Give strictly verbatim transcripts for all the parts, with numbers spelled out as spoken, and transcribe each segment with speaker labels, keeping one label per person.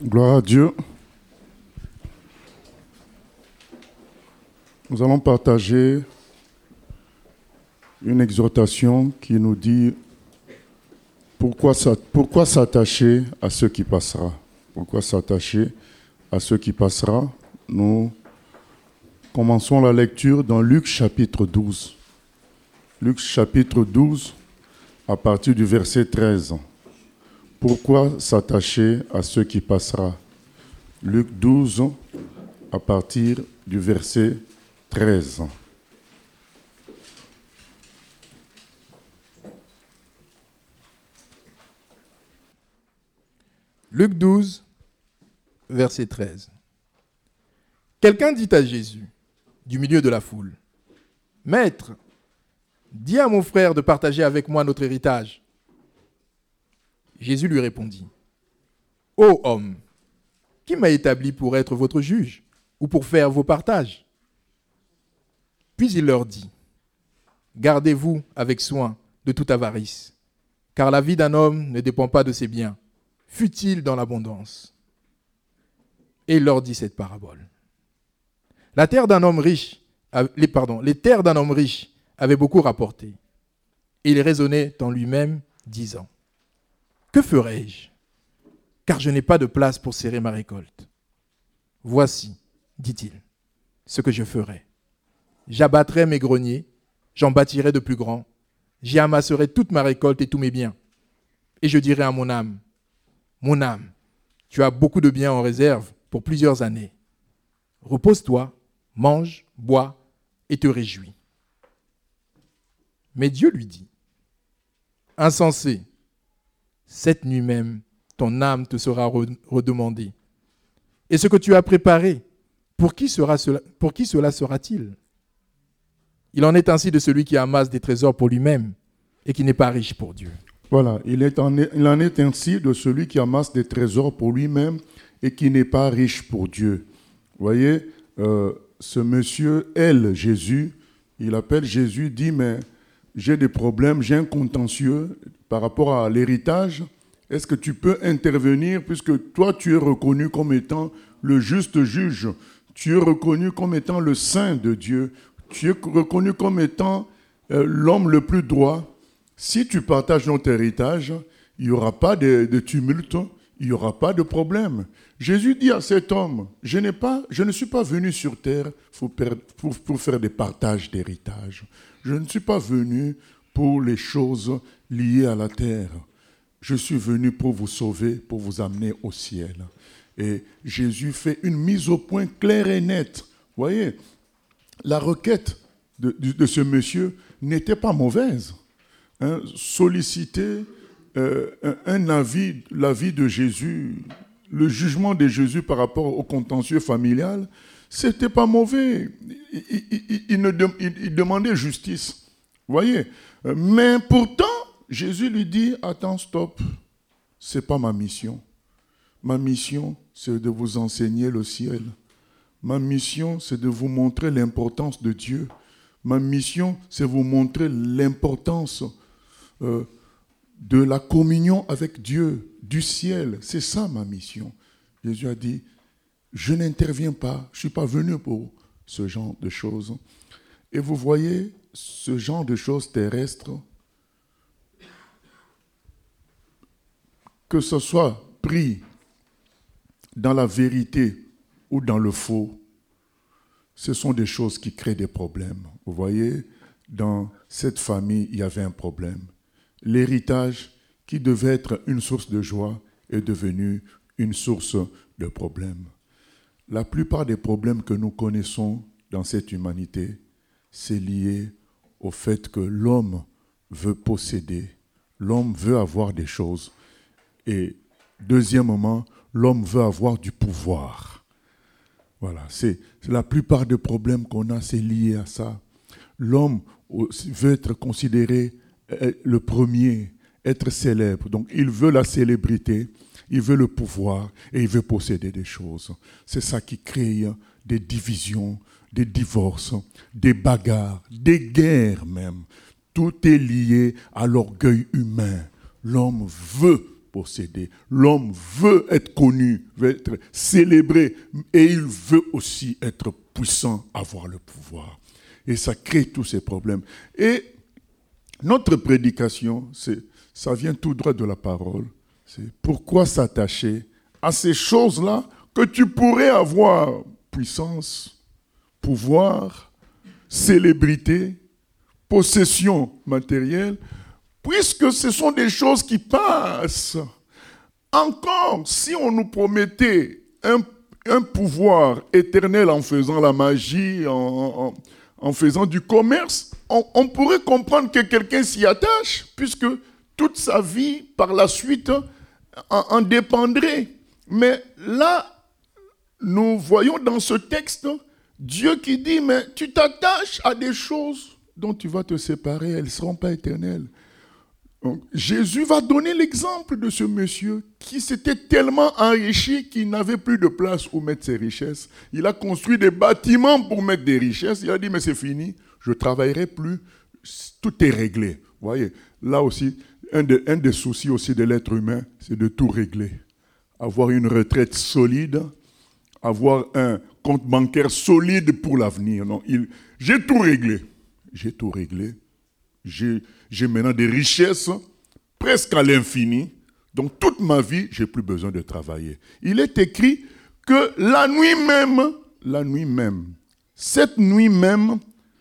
Speaker 1: Gloire à Dieu. Nous allons partager une exhortation qui nous dit pourquoi, pourquoi s'attacher à ce qui passera. Pourquoi s'attacher à ce qui passera. Nous commençons la lecture dans Luc chapitre douze. Luc chapitre douze, à partir du verset treize. Pourquoi s'attacher à ce qui passera? Luc douze, à partir du verset treize.
Speaker 2: Luc douze, verset treize. Quelqu'un dit à Jésus, du milieu de la foule, « Maître, dis à mon frère de partager avec moi notre héritage. » Jésus lui répondit, « Ô homme, qui m'a établi pour être votre juge ou pour faire vos partages ?» Puis il leur dit, « Gardez-vous avec soin de toute avarice, car la vie d'un homme ne dépend pas de ses biens, fût-il dans l'abondance. » Et il leur dit cette parabole. La terre d'un homme riche, les, pardon, les terres d'un homme riche avaient beaucoup rapporté. Et il raisonnait en lui-même, disant, « Que ferai-je ? Car je n'ai pas de place pour serrer ma récolte. Voici, dit-il, ce que je ferai. J'abattrai mes greniers, j'en bâtirai de plus grands, j'y amasserai toute ma récolte et tous mes biens. Et je dirai à mon âme, mon âme, tu as beaucoup de biens en réserve pour plusieurs années. Repose-toi, mange, bois et te réjouis. Mais Dieu lui dit, insensé, cette nuit même, ton âme te sera redemandée. Et ce que tu as préparé, pour qui, sera cela, pour qui cela sera-t-il ? Il en est ainsi de celui qui amasse des trésors pour lui-même et qui n'est pas riche pour Dieu.
Speaker 1: Voilà, il, est en, il en est ainsi de celui qui amasse des trésors pour lui-même et qui n'est pas riche pour Dieu. Vous voyez, euh, ce monsieur, elle, Jésus, il appelle Jésus, dit, mais j'ai des problèmes, j'ai un contentieux par rapport à l'héritage. Est-ce que tu peux intervenir puisque toi, tu es reconnu comme étant le juste juge, tu es reconnu comme étant le saint de Dieu, tu es reconnu comme étant euh, l'homme le plus droit. Si tu partages notre héritage, il n'y aura pas de, de tumulte, il n'y aura pas de problème. Jésus dit à cet homme, je, n'ai pas, je ne suis pas venu sur terre pour, pour, pour faire des partages d'héritage. Je ne suis pas venu pour les choses liées à la terre. Je suis venu pour vous sauver, pour vous amener au ciel. Et Jésus fait une mise au point claire et nette. Vous voyez, la requête de, de, de ce monsieur n'était pas mauvaise. Hein, solliciter euh, un, un avis, l'avis de Jésus, le jugement de Jésus par rapport au contentieux familial, c'était pas mauvais. Il, il, il, il, ne de, il, il demandait justice. Vous voyez, mais pourtant, Jésus lui dit, attends, stop, c'est pas ma mission. Ma mission, c'est de vous enseigner le ciel. Ma mission, c'est de vous montrer l'importance de Dieu. Ma mission, c'est de vous montrer l'importance euh, de la communion avec Dieu, du ciel. C'est ça ma mission. Jésus a dit, je n'interviens pas, je ne suis pas venu pour ce genre de choses. Et vous voyez, ce genre de choses terrestres, que ce soit pris dans la vérité ou dans le faux, ce sont des choses qui créent des problèmes. Vous voyez, dans cette famille, il y avait un problème. L'héritage, qui devait être une source de joie, est devenu une source de problèmes. La plupart des problèmes que nous connaissons dans cette humanité, c'est lié au fait que l'homme veut posséder, l'homme veut avoir des choses. Et deuxièmement, l'homme veut avoir du pouvoir. Voilà, c'est, c'est la plupart des problèmes qu'on a, c'est lié à ça. L'homme veut être considéré le premier, être célèbre. Donc, il veut la célébrité, il veut le pouvoir et il veut posséder des choses. C'est ça qui crée des divisions, des divorces, des bagarres, des guerres même. Tout est lié à l'orgueil humain. L'homme veut posséder. L'homme veut être connu, veut être célébré, et il veut aussi être puissant, avoir le pouvoir. Et ça crée tous ces problèmes. Et notre prédication, c'est, ça vient tout droit de la parole. C'est pourquoi s'attacher à ces choses-là que tu pourrais avoir puissance, pouvoir, célébrité, possession matérielle, puisque ce sont des choses qui passent. Encore, si on nous promettait un, un pouvoir éternel en faisant la magie, en, en, en faisant du commerce, on, on pourrait comprendre que quelqu'un s'y attache, puisque toute sa vie, par la suite, en, en dépendrait. Mais là, nous voyons dans ce texte Dieu qui dit, mais tu t'attaches à des choses dont tu vas te séparer, elles ne seront pas éternelles. Donc, Jésus va donner l'exemple de ce monsieur qui s'était tellement enrichi qu'il n'avait plus de place où mettre ses richesses. Il a construit des bâtiments pour mettre des richesses. Il a dit, mais c'est fini, je ne travaillerai plus, tout est réglé. Vous voyez, là aussi, un, de, un des soucis aussi de l'être humain, c'est de tout régler. Avoir une retraite solide, avoir un compte bancaire solide pour l'avenir. Non, il, j'ai tout réglé. J'ai tout réglé. J'ai, j'ai maintenant des richesses presque à l'infini. Donc toute ma vie, je n'ai plus besoin de travailler. Il est écrit que la nuit même, la nuit même, cette nuit même,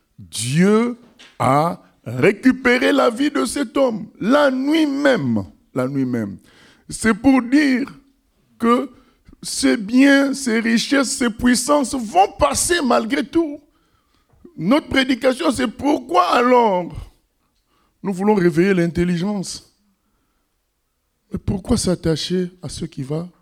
Speaker 1: Dieu a récupéré la vie de cet homme. La nuit même, la nuit même. C'est pour dire que ces biens, ces richesses, ces puissances vont passer malgré tout. Notre prédication, c'est pourquoi alors nous voulons réveiller l'intelligence. Mais pourquoi s'attacher à ce qui va,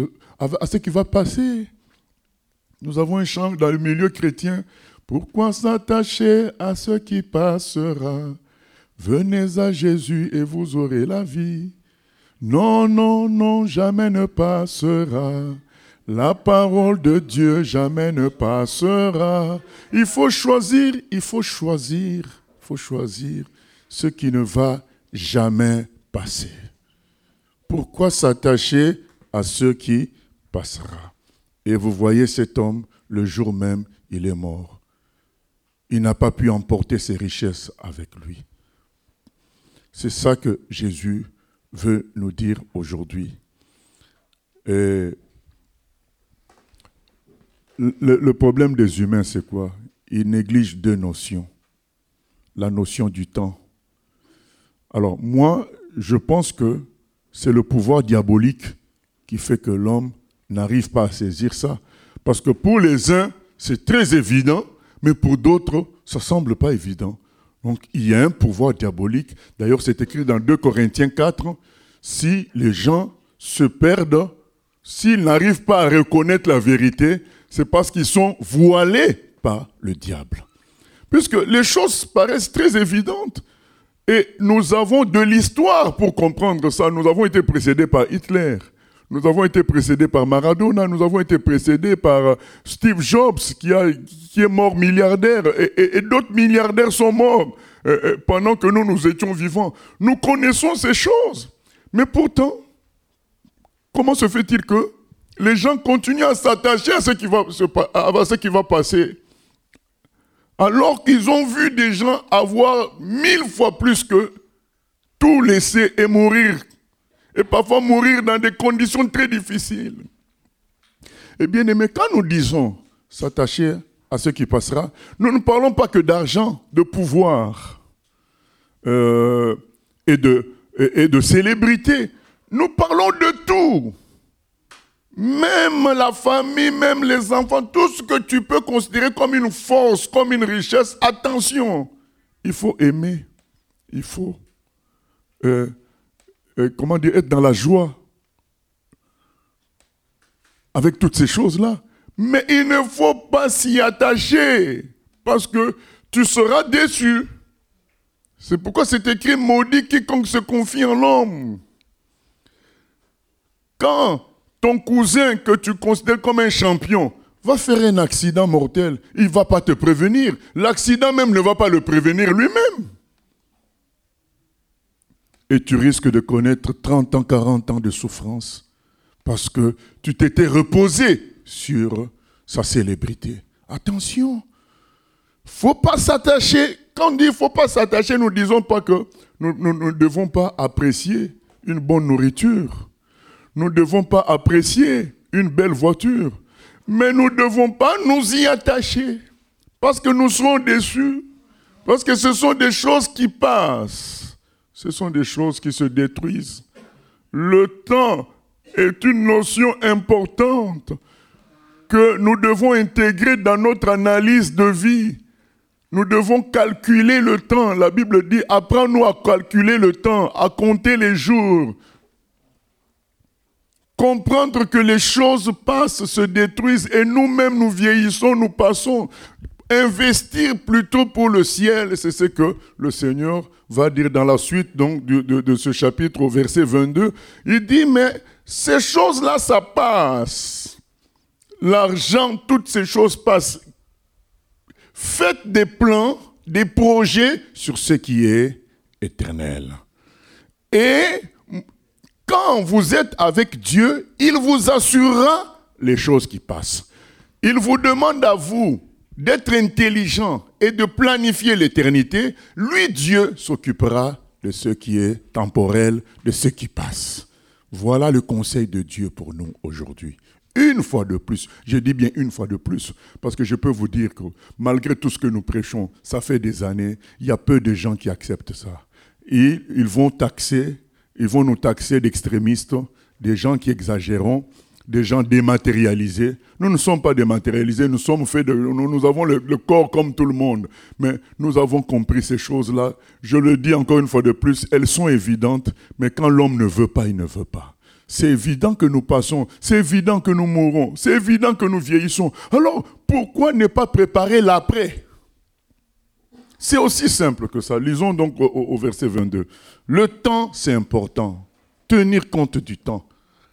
Speaker 1: à ce qui va passer? Nous avons un chant dans le milieu chrétien. Pourquoi s'attacher à ce qui passera? Venez à Jésus et vous aurez la vie. Non, non, non, jamais ne passera. La parole de Dieu jamais ne passera. Il faut choisir, il faut choisir, il faut choisir ce qui ne va jamais passer. Pourquoi s'attacher à ce qui passera? Et vous voyez cet homme, le jour même, il est mort. Il n'a pas pu emporter ses richesses avec lui. C'est ça que Jésus veut nous dire aujourd'hui. Et le, le problème des humains, c'est quoi? Ils négligent deux notions. La notion du temps. Alors, moi, je pense que c'est le pouvoir diabolique qui fait que l'homme n'arrive pas à saisir ça. Parce que pour les uns, c'est très évident, mais pour d'autres, ça ne semble pas évident. Donc, il y a un pouvoir diabolique. D'ailleurs, c'est écrit dans deux Corinthiens quatre. Si les gens se perdent, s'ils n'arrivent pas à reconnaître la vérité, c'est parce qu'ils sont voilés par le diable. Puisque les choses paraissent très évidentes. Et nous avons de l'histoire pour comprendre ça. Nous avons été précédés par Hitler. Nous avons été précédés par Maradona. Nous avons été précédés par Steve Jobs, qui, a, qui est mort milliardaire. Et, et, et d'autres milliardaires sont morts euh, pendant que nous, nous étions vivants. Nous connaissons ces choses. Mais pourtant, comment se fait-il que les gens continuent à s'attacher à ce qui va, se, à ce qui va passer, alors qu'ils ont vu des gens avoir mille fois plus que tout laisser et mourir, et parfois mourir dans des conditions très difficiles. Eh bien aimé, quand nous disons s'attacher à ce qui passera, nous ne parlons pas que d'argent, de pouvoir euh, et, de, et, et de célébrité. Nous parlons de tout. Même la famille, même les enfants, tout ce que tu peux considérer comme une force, comme une richesse, attention, il faut aimer, il faut, euh, euh, comment dire, être dans la joie avec toutes ces choses-là. Mais il ne faut pas s'y attacher, parce que tu seras déçu. C'est pourquoi c'est écrit, maudit quiconque se confie en l'homme. Quand ton cousin que tu considères comme un champion va faire un accident mortel, il ne va pas te prévenir. L'accident même ne va pas le prévenir lui-même. et tu risques de connaître trente ans, quarante ans de souffrance parce que tu t'étais reposé sur sa célébrité. Attention, il ne faut pas s'attacher. Quand on dit qu'il ne faut pas s'attacher, nous ne disons pas que nous, nous, nous ne devons pas apprécier une bonne nourriture. Nous ne devons pas apprécier une belle voiture. Mais nous ne devons pas nous y attacher. Parce que nous serons déçus. Parce que ce sont des choses qui passent. Ce sont des choses qui se détruisent. Le temps est une notion importante que nous devons intégrer dans notre analyse de vie. Nous devons calculer le temps. La Bible dit, apprends-nous à calculer le temps, à compter les jours. Comprendre que les choses passent, se détruisent, et nous-mêmes nous vieillissons, nous passons. Investir plutôt pour le ciel, c'est ce que le Seigneur va dire dans la suite donc, de, de, de ce chapitre au verset vingt-deux. Il dit, mais ces choses-là, ça passe. L'argent, toutes ces choses passent. Faites des plans, des projets sur ce qui est éternel. Et quand vous êtes avec Dieu, il vous assurera les choses qui passent. Il vous demande à vous d'être intelligent et de planifier l'éternité. Lui, Dieu, s'occupera de ce qui est temporel, de ce qui passe. Voilà le conseil de Dieu pour nous aujourd'hui. Une fois de plus, je dis bien une fois de plus, parce que je peux vous dire que malgré tout ce que nous prêchons, ça fait des années, il y a peu de gens qui acceptent ça. Et ils vont taxer, ils vont nous taxer d'extrémistes, des gens qui exagéreront, des gens dématérialisés. Nous ne sommes pas dématérialisés, nous sommes faits de, nous, nous avons le, le corps comme tout le monde, mais nous avons compris ces choses-là. Je le dis encore une fois de plus, elles sont évidentes, mais quand l'homme ne veut pas, il ne veut pas. C'est évident que nous passons, c'est évident que nous mourrons, c'est évident que nous vieillissons. Alors, pourquoi ne pas préparer l'après? C'est aussi simple que ça. Lisons donc au, au verset vingt-deux. Le temps, c'est important. Tenir compte du temps.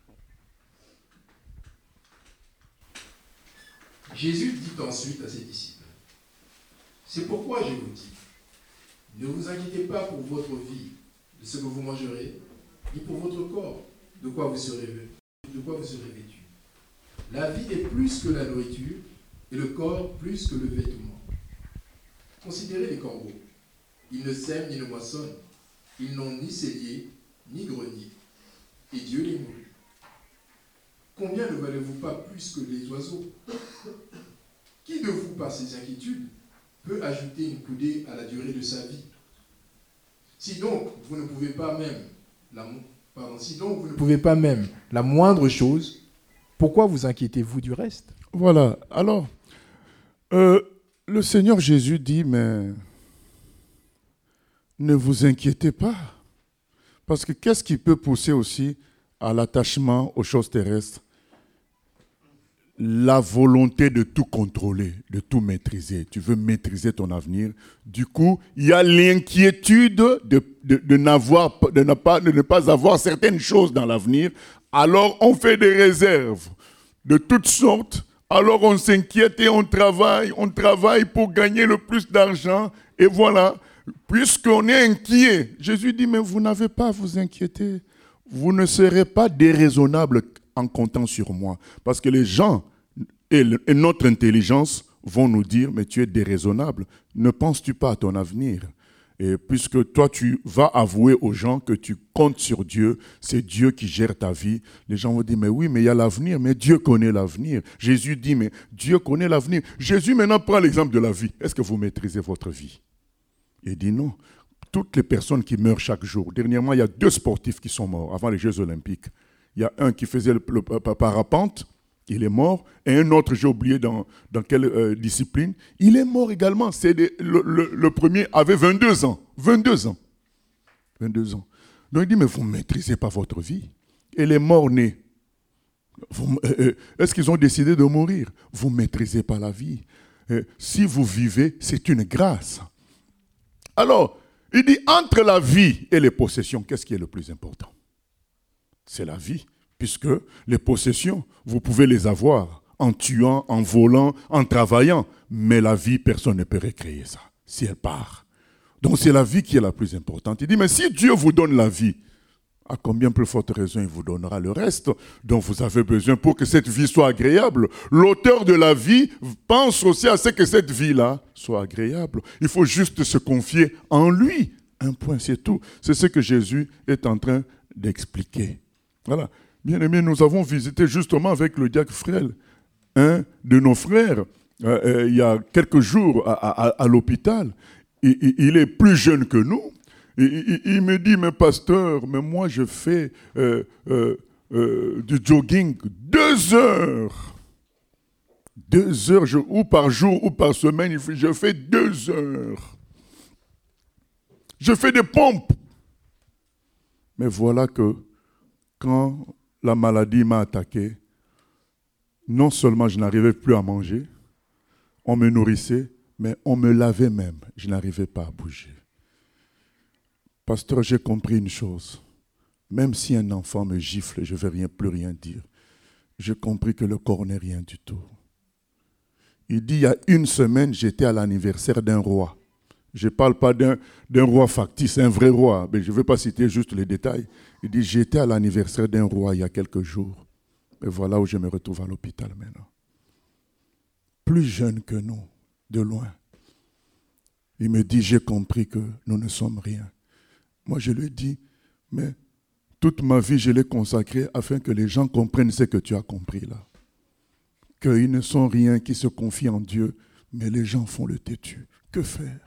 Speaker 2: Jésus dit ensuite à ses disciples, « C'est pourquoi je vous dis, ne vous inquiétez pas pour votre vie, de ce que vous mangerez, ni pour votre corps, de quoi vous serez, de quoi vous serez vêtus. La vie est plus que la nourriture, et le corps plus que le vêtement. Considérez les corbeaux. Ils ne sèment ni ne moissonnent. Ils n'ont ni cellier, ni grenier. Et Dieu les nourrit. Combien ne valez-vous pas plus que les oiseaux? Qui de vous, par ses inquiétudes, peut ajouter une coudée à la durée de sa vie? Si donc vous ne pouvez pas même la, pardon, si donc vous ne pouvez pas même la moindre chose, pourquoi vous inquiétez-vous du reste?
Speaker 1: Voilà. Alors, euh, le Seigneur Jésus dit, mais ne vous inquiétez pas. Parce que qu'est-ce qui peut pousser aussi à l'attachement aux choses terrestres? La volonté de tout contrôler, de tout maîtriser. Tu veux maîtriser ton avenir. Du coup, il y a l'inquiétude de, de, de, n'avoir, de, ne pas, de ne pas avoir certaines choses dans l'avenir. Alors, on fait des réserves de toutes sortes. Alors, on s'inquiète et on travaille. On travaille pour gagner le plus d'argent. Et voilà, puisqu'on est inquiet, Jésus dit, mais vous n'avez pas à vous inquiéter. Vous ne serez pas déraisonnable en comptant sur moi. Parce que les gens et, le, et notre intelligence vont nous dire, mais tu es déraisonnable. Ne penses-tu pas à ton avenir? Et puisque toi, tu vas avouer aux gens que tu comptes sur Dieu, c'est Dieu qui gère ta vie. Les gens vont dire, mais oui, mais il y a l'avenir, mais Dieu connaît l'avenir. Jésus dit, mais Dieu connaît l'avenir. Jésus maintenant prend l'exemple de la vie. Est-ce que vous maîtrisez votre vie? Il dit non. Toutes les personnes qui meurent chaque jour. Dernièrement, il y a deux sportifs qui sont morts avant les Jeux Olympiques. Il y a un qui faisait le, le, le parapente, il est mort, et un autre, j'ai oublié dans, dans quelle euh, discipline, il est mort également. C'est des, le, le, le premier avait vingt-deux ans. vingt-deux ans. vingt-deux ans. Donc il dit, mais vous ne maîtrisez pas votre vie. Et les morts-nés, vous, euh, est-ce qu'ils ont décidé de mourir? Vous ne maîtrisez pas la vie. Euh, si vous vivez, c'est une grâce. Alors, il dit, entre la vie et les possessions, qu'est-ce qui est le plus important? C'est la vie, puisque les possessions, vous pouvez les avoir en tuant, en volant, en travaillant, mais la vie, personne ne peut recréer ça, si elle part. Donc c'est la vie qui est la plus importante. Il dit, mais si Dieu vous donne la vie, à combien plus forte raison il vous donnera le reste dont vous avez besoin pour que cette vie soit agréable. L'auteur de la vie pense aussi à ce que cette vie-là soit agréable. Il faut juste se confier en lui. Un point, c'est tout. C'est ce que Jésus est en train d'expliquer. Voilà. Bien aimé, nous avons visité justement avec le diacre Frel, un de nos frères, euh, euh, il y a quelques jours à, à, à l'hôpital. Il, il est plus jeune que nous. Il, il, il me dit, mais pasteur, mais moi je fais euh, euh, euh, du jogging deux heures. Deux heures, je, ou par jour ou par semaine, je fais deux heures. Je fais des pompes. Mais voilà que quand la maladie m'a attaqué, non seulement je n'arrivais plus à manger, on me nourrissait, mais on me lavait même. Je n'arrivais pas à bouger. Pasteur, j'ai compris une chose. Même si un enfant me gifle, je ne vais rien, plus rien dire. J'ai compris que le corps n'est rien du tout. Il dit, il y a une semaine, j'étais à l'anniversaire d'un roi. Je ne parle pas d'un, d'un roi factice, un vrai roi. Mais je ne vais pas citer juste les détails. Il dit, j'étais à l'anniversaire d'un roi il y a quelques jours. Et voilà où je me retrouve à l'hôpital maintenant. Plus jeune que nous, de loin. Il me dit, j'ai compris que nous ne sommes rien. Moi, je lui dis, mais toute ma vie, je l'ai consacrée afin que les gens comprennent ce que tu as compris là. Qu'ils ne sont rien, qui se confient en Dieu, mais les gens font le têtu. Que faire?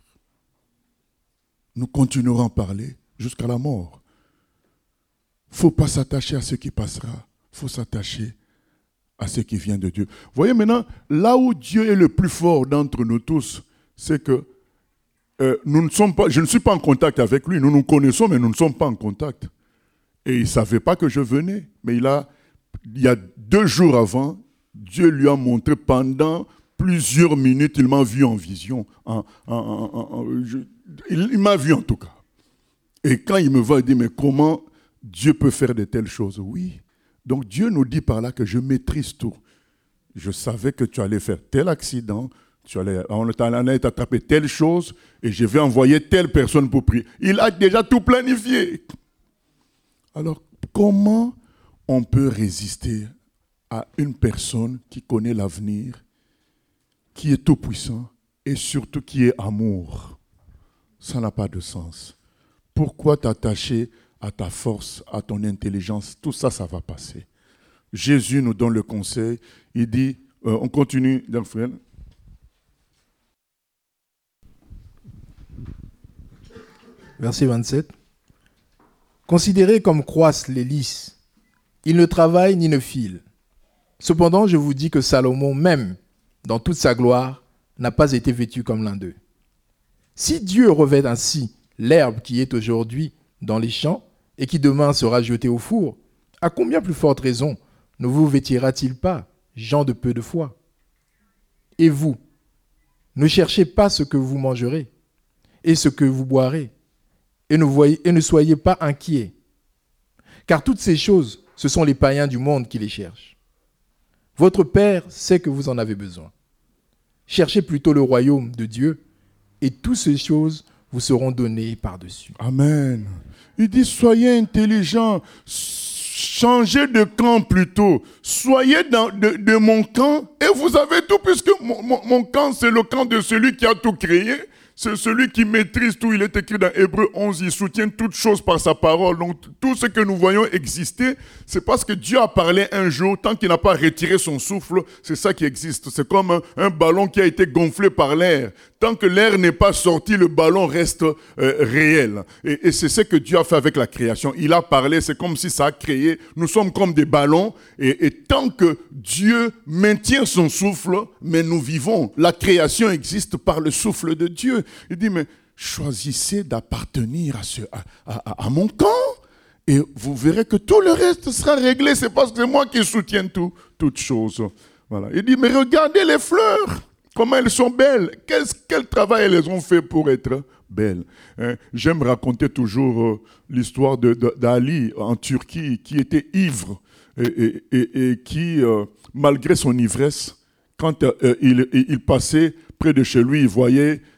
Speaker 1: Nous continuerons à parler jusqu'à la mort. Il ne faut pas s'attacher à ce qui passera. Il faut s'attacher à ce qui vient de Dieu. Vous voyez maintenant, là où Dieu est le plus fort d'entre nous tous, c'est que Euh, nous ne sommes pas, je ne suis pas en contact avec lui. Nous nous connaissons, mais nous ne sommes pas en contact. Et il ne savait pas que je venais. Mais il, a, il y a deux jours avant, Dieu lui a montré pendant plusieurs minutes, il m'a vu en vision. En, en, en, en, je, il, il m'a vu en tout cas. Et quand il me voit, il dit, mais comment Dieu peut faire de telles choses? Oui. Donc Dieu nous dit par là que je maîtrise tout. Je savais que tu allais faire tel accident, tu allais, on allait t'attraper telle chose et je vais envoyer telle personne pour prier. Il a déjà tout planifié. Alors, comment on peut résister à une personne qui connaît l'avenir, qui est tout puissant et surtout qui est amour? Ça n'a pas de sens. Pourquoi t'attacher à ta force, à ton intelligence? Tout ça, ça va passer. Jésus nous donne le conseil. Il dit, euh, on continue, donc frère.
Speaker 2: Verset vingt-sept. Considérez comme croissent les lys. Ils ne travaillent ni ne filent. Cependant, je vous dis que Salomon, même dans toute sa gloire, n'a pas été vêtu comme l'un d'eux. Si Dieu revêt ainsi l'herbe qui est aujourd'hui dans les champs et qui demain sera jetée au four, à combien plus forte raison ne vous vêtira-t-il pas, gens de peu de foi? Et vous, ne cherchez pas ce que vous mangerez et ce que vous boirez, et ne, voyez, et ne soyez pas inquiets. Car toutes ces choses, ce sont les païens du monde qui les cherchent. Votre Père sait que vous en avez besoin. Cherchez plutôt le royaume de Dieu, et toutes ces choses vous seront données par-dessus.
Speaker 1: Amen. Il dit, soyez intelligents, changez de camp plutôt. Soyez dans, de, de mon camp, et vous avez tout, puisque mon, mon, mon camp, c'est le camp de celui qui a tout créé. C'est celui qui maîtrise tout. Il est écrit dans Hébreux onze, il soutient toutes choses par sa parole. Donc tout ce que nous voyons exister, c'est parce que Dieu a parlé un jour, tant qu'il n'a pas retiré son souffle, c'est ça qui existe. C'est comme un, un ballon qui a été gonflé par l'air. Tant que l'air n'est pas sorti, le ballon reste euh, réel. Et, et c'est ce que Dieu a fait avec la création. Il a parlé, c'est comme si ça a créé. Nous sommes comme des ballons. Et, et tant que Dieu maintient son souffle, mais nous vivons. La création existe par le souffle de Dieu. Il dit, mais choisissez d'appartenir à, ce, à, à, à mon camp. Et vous verrez que tout le reste sera réglé. C'est parce que c'est moi qui soutiens tout, toutes choses. Voilà. Il dit, mais regardez les fleurs. Comment elles sont belles. Quel, quel travail elles ont fait pour être belles. Hein? J'aime raconter toujours euh, l'histoire de, de, d'Ali en Turquie, qui était ivre et, et, et, et qui, euh, malgré son ivresse, quand euh, il, il passait près de chez lui, il voyait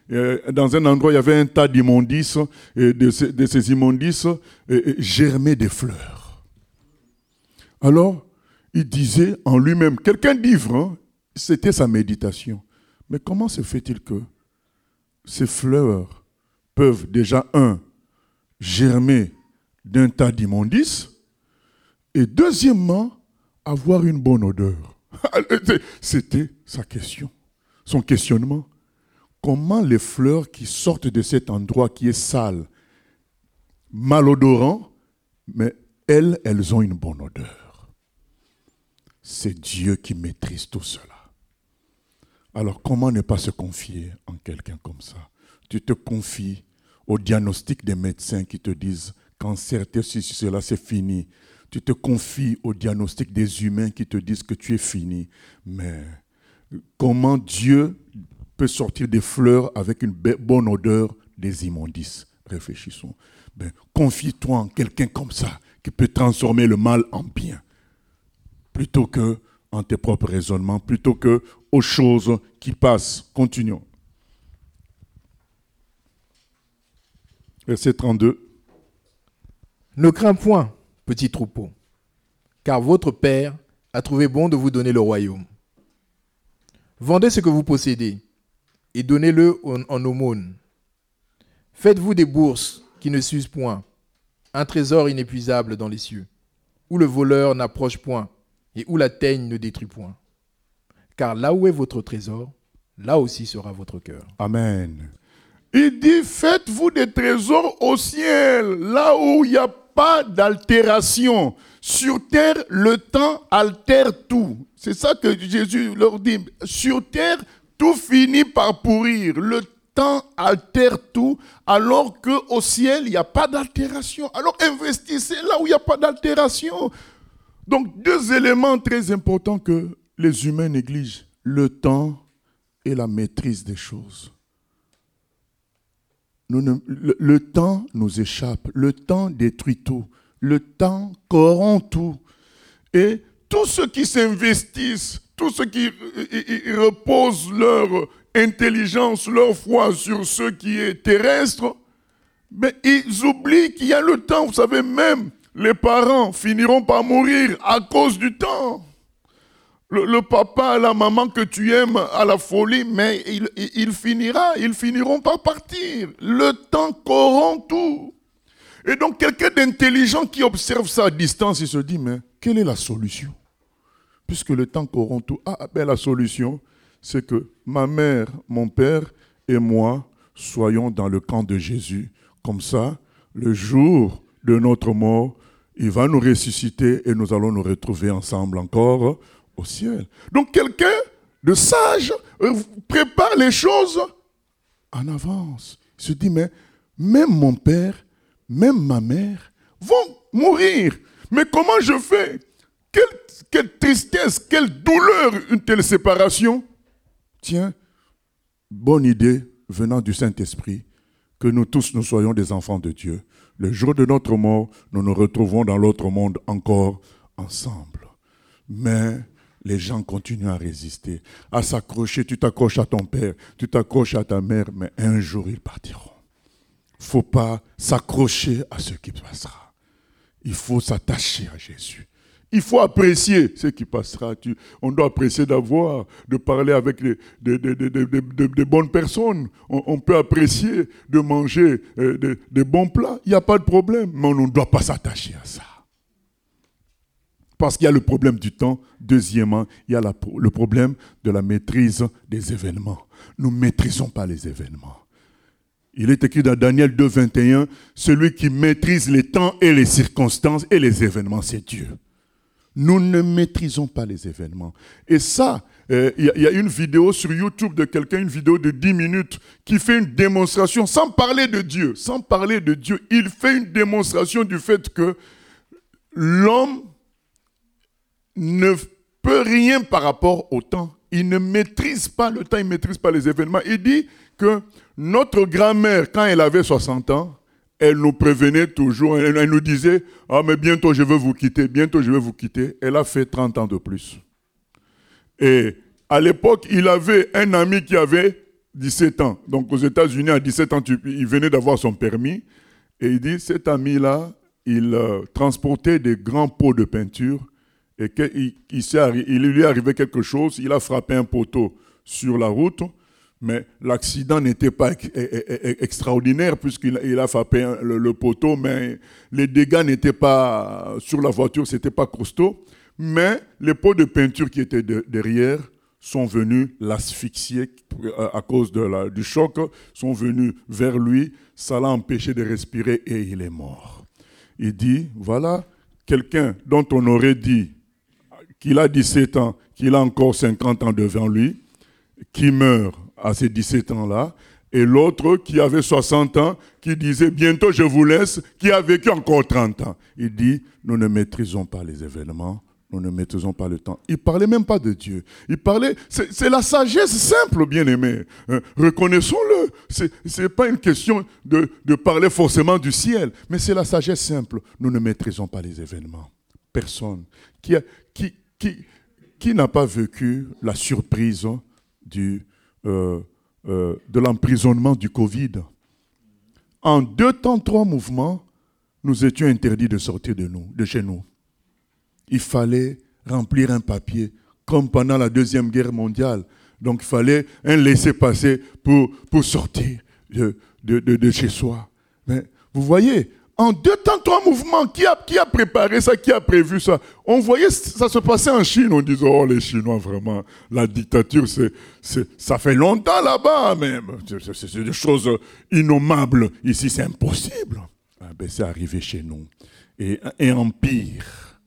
Speaker 1: euh, dans un endroit, il y avait un tas d'immondices, et de, ces, de ces immondices et, et germaient des fleurs. Alors, il disait en lui-même, quelqu'un d'ivre, hein, c'était sa méditation. Mais comment se fait-il que ces fleurs peuvent déjà, un, germer d'un tas d'immondices, et deuxièmement, avoir une bonne odeur. C'était sa question, son questionnement. Comment les fleurs qui sortent de cet endroit qui est sale, malodorant, mais elles, elles ont une bonne odeur. C'est Dieu qui maîtrise tout cela. Alors comment ne pas se confier en quelqu'un comme ça? Tu te confies au diagnostic des médecins qui te disent cancer, si cela c'est fini. Tu te confies au diagnostic des humains qui te disent que tu es fini. Mais comment Dieu peut sortir des fleurs avec une bonne odeur des immondices? Réfléchissons. Ben, confie-toi en quelqu'un comme ça qui peut transformer le mal en bien. Plutôt que en tes propres raisonnements, plutôt que aux choses qui passent. Continuons. Verset trente-deux.
Speaker 2: Ne crains point, petit troupeau, car votre Père a trouvé bon de vous donner le royaume. Vendez ce que vous possédez et donnez-le en, en aumône. Faites-vous des bourses qui ne s'usent point, un trésor inépuisable dans les cieux, où le voleur n'approche point et où la teigne ne détruit point. Car là où est votre trésor, là aussi sera votre cœur.
Speaker 1: Amen. Il dit, faites-vous des trésors au ciel, là où il n'y a pas d'altération. Sur terre, le temps altère tout. C'est ça que Jésus leur dit. Sur terre, tout finit par pourrir. Le temps altère tout, alors qu'au ciel, il n'y a pas d'altération. Alors investissez là où il n'y a pas d'altération. Donc, deux éléments très importants que les humains négligent. Le temps et la maîtrise des choses. Nous ne, le, le temps nous échappe. Le temps détruit tout. Le temps corrompt tout. Et tous ceux qui s'investissent, tous ceux qui ils, ils reposent leur intelligence, leur foi sur ce qui est terrestre, mais ils oublient qu'il y a le temps. Vous savez, même les parents finiront par mourir à cause du temps. Le, le papa, la maman que tu aimes à la folie, mais il, il, il finira, ils finiront par partir. Le temps corrompt tout. Et donc, quelqu'un d'intelligent qui observe ça à distance, il se dit, mais quelle est la solution? Puisque le temps corrompt tout. Ah, ben la solution, c'est que ma mère, mon père et moi soyons dans le camp de Jésus. Comme ça, le jour de notre mort, il va nous ressusciter et nous allons nous retrouver ensemble encore au ciel. Donc quelqu'un de sage prépare les choses en avance. Il se dit, mais même mon père, même ma mère vont mourir. Mais comment je fais? Quelle, quelle tristesse, quelle douleur une telle séparation. Tiens, bonne idée venant du Saint-Esprit, que nous tous nous soyons des enfants de Dieu. Le jour de notre mort, nous nous retrouvons dans l'autre monde encore ensemble. Mais les gens continuent à résister, à s'accrocher. Tu t'accroches à ton père, tu t'accroches à ta mère, mais un jour ils partiront. Il ne faut pas s'accrocher à ce qui passera. Il faut s'attacher à Jésus. Il faut apprécier ce qui passera. Tu, on doit apprécier d'avoir, de parler avec des de, de, de, de, de, de bonnes personnes. On, on peut apprécier de manger euh, de, de bons plats. Il n'y a pas de problème, mais on ne doit pas s'attacher à ça. Parce qu'il y a le problème du temps. Deuxièmement, il y a la, le problème de la maîtrise des événements. Nous ne maîtrisons pas les événements. Il est écrit dans Daniel deux, vingt et un, celui qui maîtrise les temps et les circonstances et les événements, c'est Dieu. Nous ne maîtrisons pas les événements. Et ça, euh, il y, y a une vidéo sur YouTube de quelqu'un, une vidéo de dix minutes, qui fait une démonstration, sans parler de Dieu, sans parler de Dieu, il fait une démonstration du fait que l'homme ne peut rien par rapport au temps. Il ne maîtrise pas le temps, il ne maîtrise pas les événements. Il dit que notre grand-mère, quand elle avait soixante ans, elle nous prévenait toujours, elle, elle nous disait « Ah, mais bientôt je vais vous quitter, bientôt je vais vous quitter ». Elle a fait trente ans de plus. Et à l'époque, il avait un ami qui avait dix-sept ans. Donc aux États-Unis, à dix-sept ans, tu, il venait d'avoir son permis. Et il dit, cet ami-là, il euh, transportait des grands pots de peinture. Et qu'il il, il lui est arrivé quelque chose. Il a frappé un poteau sur la route. Mais l'accident n'était pas ex- extraordinaire puisqu'il il a frappé un, le, le poteau. Mais les dégâts n'étaient pas sur la voiture, ce n'était pas costaud. Mais les pots de peinture qui étaient de, derrière sont venus l'asphyxier à cause de la, du choc, sont venus vers lui, ça l'a empêché de respirer et il est mort. Il dit, voilà, quelqu'un dont on aurait dit qu'il a dix-sept ans, qu'il a encore cinquante ans devant lui, qui meurt à ces dix-sept ans-là, et l'autre qui avait soixante ans, qui disait, bientôt je vous laisse, qui a vécu encore trente ans. Il dit, nous ne maîtrisons pas les événements, nous ne maîtrisons pas le temps. Il ne parlait même pas de Dieu. Il parlait, c'est, c'est la sagesse simple, bien-aimé. Euh, reconnaissons-le. Ce n'est pas une question de, de parler forcément du ciel, mais c'est la sagesse simple. Nous ne maîtrisons pas les événements. Personne qui, a, qui, qui, qui n'a pas vécu la surprise du, euh, euh, de l'emprisonnement du Covid. En deux temps, trois mouvements, nous étions interdits de sortir de, nous, de chez nous. Il fallait remplir un papier, comme pendant la Deuxième Guerre mondiale. Donc, il fallait un laissez-passer pour, pour sortir de, de, de, de chez soi. Mais vous voyez, en deux temps, trois mouvements, qui a, qui a préparé ça, qui a prévu ça? On voyait ça se passer en Chine. On disait, oh, les Chinois, vraiment, la dictature, c'est, c'est, ça fait longtemps là-bas même. C'est, c'est, c'est des choses innommables. Ici, c'est impossible. Ah ben, c'est arrivé chez nous. Et, et en pire,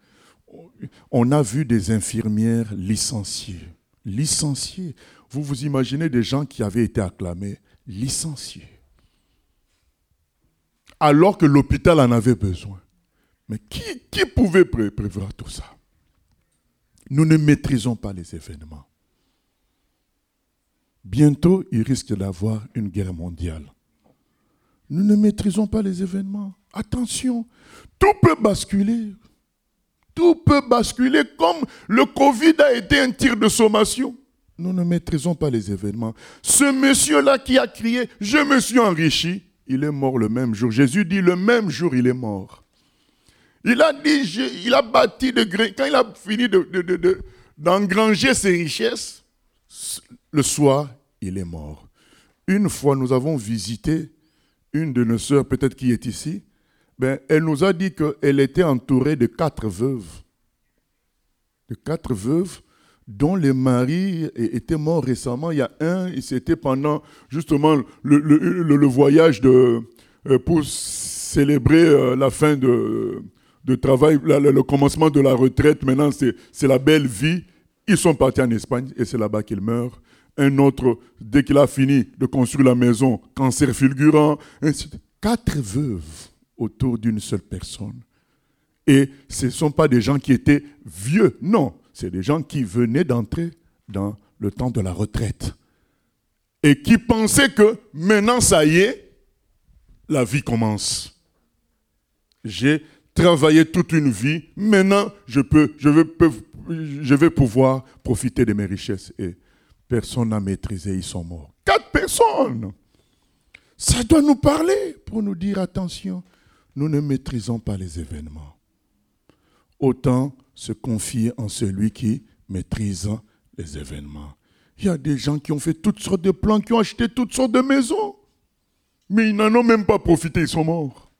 Speaker 1: on a vu des infirmières licenciées. Licenciées. Vous vous imaginez des gens qui avaient été acclamés, licenciés. Alors que l'hôpital en avait besoin. Mais qui, qui pouvait pré- prévoir tout ça? Nous ne maîtrisons pas les événements. Bientôt, il risque d'avoir une guerre mondiale. Nous ne maîtrisons pas les événements. Attention, tout peut basculer. Tout peut basculer comme le Covid a été un tir de sommation. Nous ne maîtrisons pas les événements. Ce monsieur-là qui a crié « Je me suis enrichi », il est mort le même jour. Jésus dit le même jour, il est mort. Il a dit, je, il a bâti de grains. Quand il a fini de, de, de, de, d'engranger ses richesses, le soir, il est mort. Une fois, nous avons visité une de nos sœurs, peut-être qui est ici. Ben, elle nous a dit qu'elle était entourée de quatre veuves. De quatre veuves dont les maris étaient morts récemment. Il y a un, c'était pendant justement le, le, le, le voyage de, pour célébrer la fin de, de travail, le, le commencement de la retraite. Maintenant, c'est, c'est la belle vie. Ils sont partis en Espagne et c'est là-bas qu'ils meurent. Un autre, dès qu'il a fini de construire la maison, cancer fulgurant. Ainsi, quatre veuves autour d'une seule personne. Et ce ne sont pas des gens qui étaient vieux, non. C'est des gens qui venaient d'entrer dans le temps de la retraite. Et qui pensaient que maintenant, ça y est, la vie commence. J'ai travaillé toute une vie, maintenant, je, peux, je, vais, je vais pouvoir profiter de mes richesses. Et personne n'a maîtrisé, ils sont morts. Quatre personnes! Ça doit nous parler pour nous dire attention. Nous ne maîtrisons pas les événements. Autant se confier en celui qui maîtrise les événements. Il y a des gens qui ont fait toutes sortes de plans, qui ont acheté toutes sortes de maisons. Mais ils n'en ont même pas profité, ils sont morts.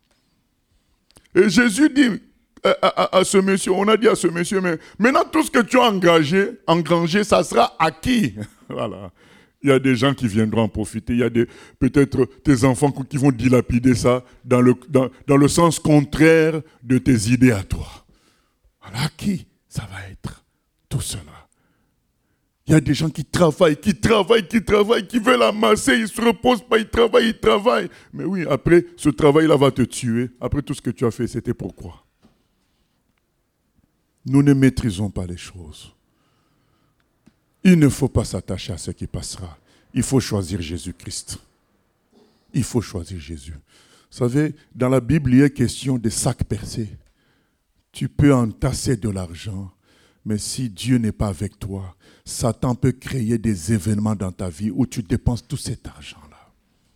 Speaker 1: Et Jésus dit à, à, à ce monsieur, on a dit à ce monsieur, mais maintenant tout ce que tu as engagé, engrangé, ça sera acquis. Voilà. Il y a des gens qui viendront en profiter. Il y a des, peut-être tes enfants qui vont dilapider ça dans le, dans, dans le sens contraire de tes idées à toi. Voilà, qui ça va être tout cela. Il y a des gens qui travaillent, qui travaillent, qui travaillent, qui veulent amasser, ils ne se reposent pas, ils travaillent, ils travaillent. Mais oui, après, ce travail-là va te tuer. Après tout ce que tu as fait, c'était pourquoi? Nous ne maîtrisons pas les choses. Il ne faut pas s'attacher à ce qui passera. Il faut choisir Jésus-Christ. Il faut choisir Jésus. Vous savez, dans la Bible, il y a question des sacs percés. Tu peux entasser de l'argent, Mais si Dieu n'est pas avec toi, Satan peut créer des événements dans ta vie où tu dépenses tout cet argent-là.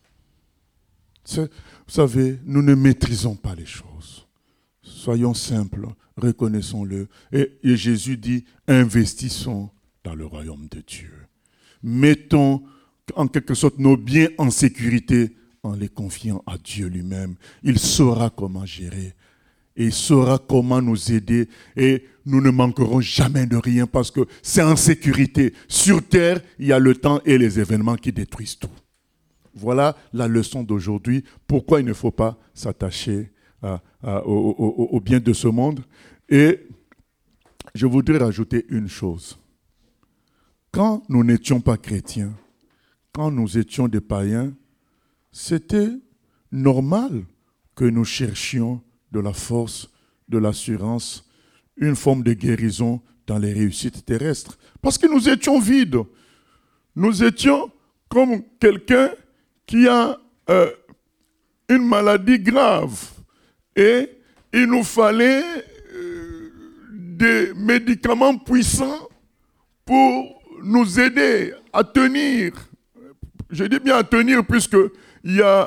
Speaker 1: Vous savez, nous ne maîtrisons pas les choses. Soyons simples, reconnaissons-le. Et, et Jésus dit, investissons dans le royaume de Dieu. Mettons en quelque sorte nos biens en sécurité en les confiant à Dieu lui-même. Il saura comment gérer et il saura comment nous aider et nous ne manquerons jamais de rien parce que c'est en sécurité. Sur terre, il y a le temps et les événements qui détruisent tout. Voilà la leçon d'aujourd'hui. Pourquoi il ne faut pas s'attacher à, à, au, au, au bien de ce monde. Et je voudrais rajouter une chose. Quand nous n'étions pas chrétiens, quand nous étions des païens, c'était normal que nous cherchions de la force, de l'assurance, une forme de guérison dans les réussites terrestres. Parce que nous étions vides. Nous étions comme quelqu'un qui a euh, une maladie grave. Et il nous fallait euh, des médicaments puissants pour nous aider à tenir. Je dis bien à tenir puisqu'il n'y a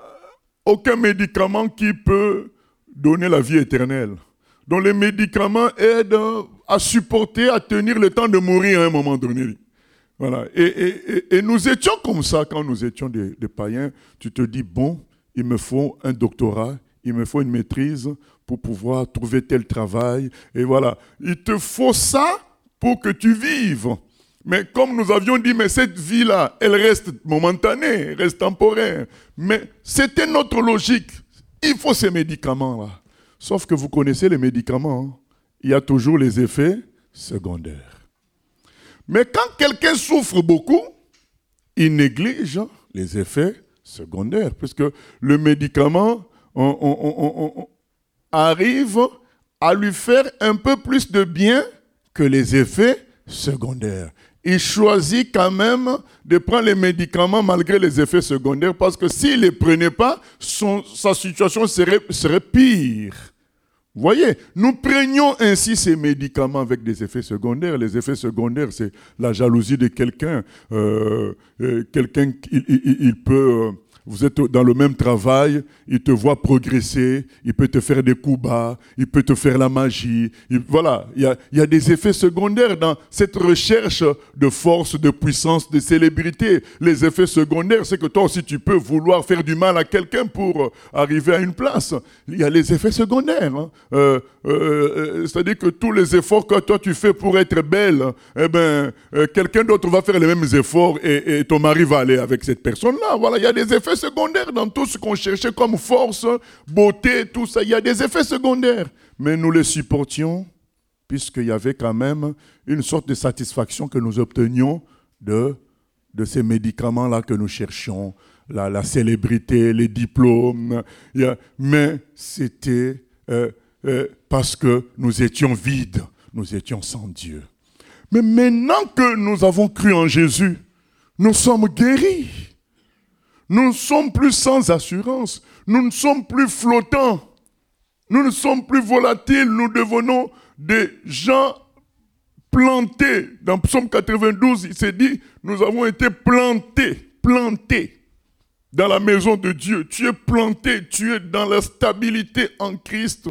Speaker 1: aucun médicament qui peut donner la vie éternelle. Donc les médicaments aident à supporter, à tenir le temps de mourir à un moment donné. Voilà. Et, et, et, et nous étions comme ça quand nous étions des, des païens. Tu te dis, bon, il me faut un doctorat, il me faut une maîtrise pour pouvoir trouver tel travail. Et voilà, il te faut ça pour que tu vives. Mais comme nous avions dit, mais cette vie-là, elle reste momentanée, elle reste temporaire. Mais c'était notre logique. Il faut ces médicaments-là. Sauf que vous connaissez les médicaments. Hein. Il y a toujours les effets secondaires. Mais quand quelqu'un souffre beaucoup, il néglige les effets secondaires. Puisque le médicament on, on, on, on, on arrive à lui faire un peu plus de bien que les effets secondaires. Il choisit quand même de prendre les médicaments malgré les effets secondaires parce que s'il ne les prenait pas, son, sa situation serait, serait pire. Vous voyez, nous prenions ainsi ces médicaments avec des effets secondaires. Les effets secondaires, c'est la jalousie de quelqu'un. Euh, euh, quelqu'un, il, il, il peut... Euh, Vous êtes dans le même travail, il te voit progresser, il peut te faire des coups bas, il peut te faire la magie. Il, voilà, il y a, il y a des effets secondaires dans cette recherche de force, de puissance, de célébrité. Les effets secondaires, c'est que toi aussi tu peux vouloir faire du mal à quelqu'un pour arriver à une place. Il y a les effets secondaires. Hein. Euh, euh, c'est-à-dire que tous les efforts que toi tu fais pour être belle, eh ben, euh, quelqu'un d'autre va faire les mêmes efforts et, et ton mari va aller avec cette personne-là. Voilà, il y a des effets secondaires dans tout ce qu'on cherchait comme force, beauté, tout ça. Il y a des effets secondaires. Mais nous les supportions puisqu'il y avait quand même une sorte de satisfaction que nous obtenions de, de ces médicaments-là que nous cherchions. La, la célébrité, les diplômes. Il y a, mais c'était euh, euh, parce que nous étions vides. Nous étions sans Dieu. Mais maintenant que nous avons cru en Jésus, nous sommes guéris. Nous ne sommes plus sans assurance. Nous ne sommes plus flottants. Nous ne sommes plus volatiles. Nous devenons des gens plantés. Dans Psaume quatre-vingt-douze, il s'est dit, nous avons été plantés, plantés dans la maison de Dieu. Tu es planté, tu es dans la stabilité en Christ.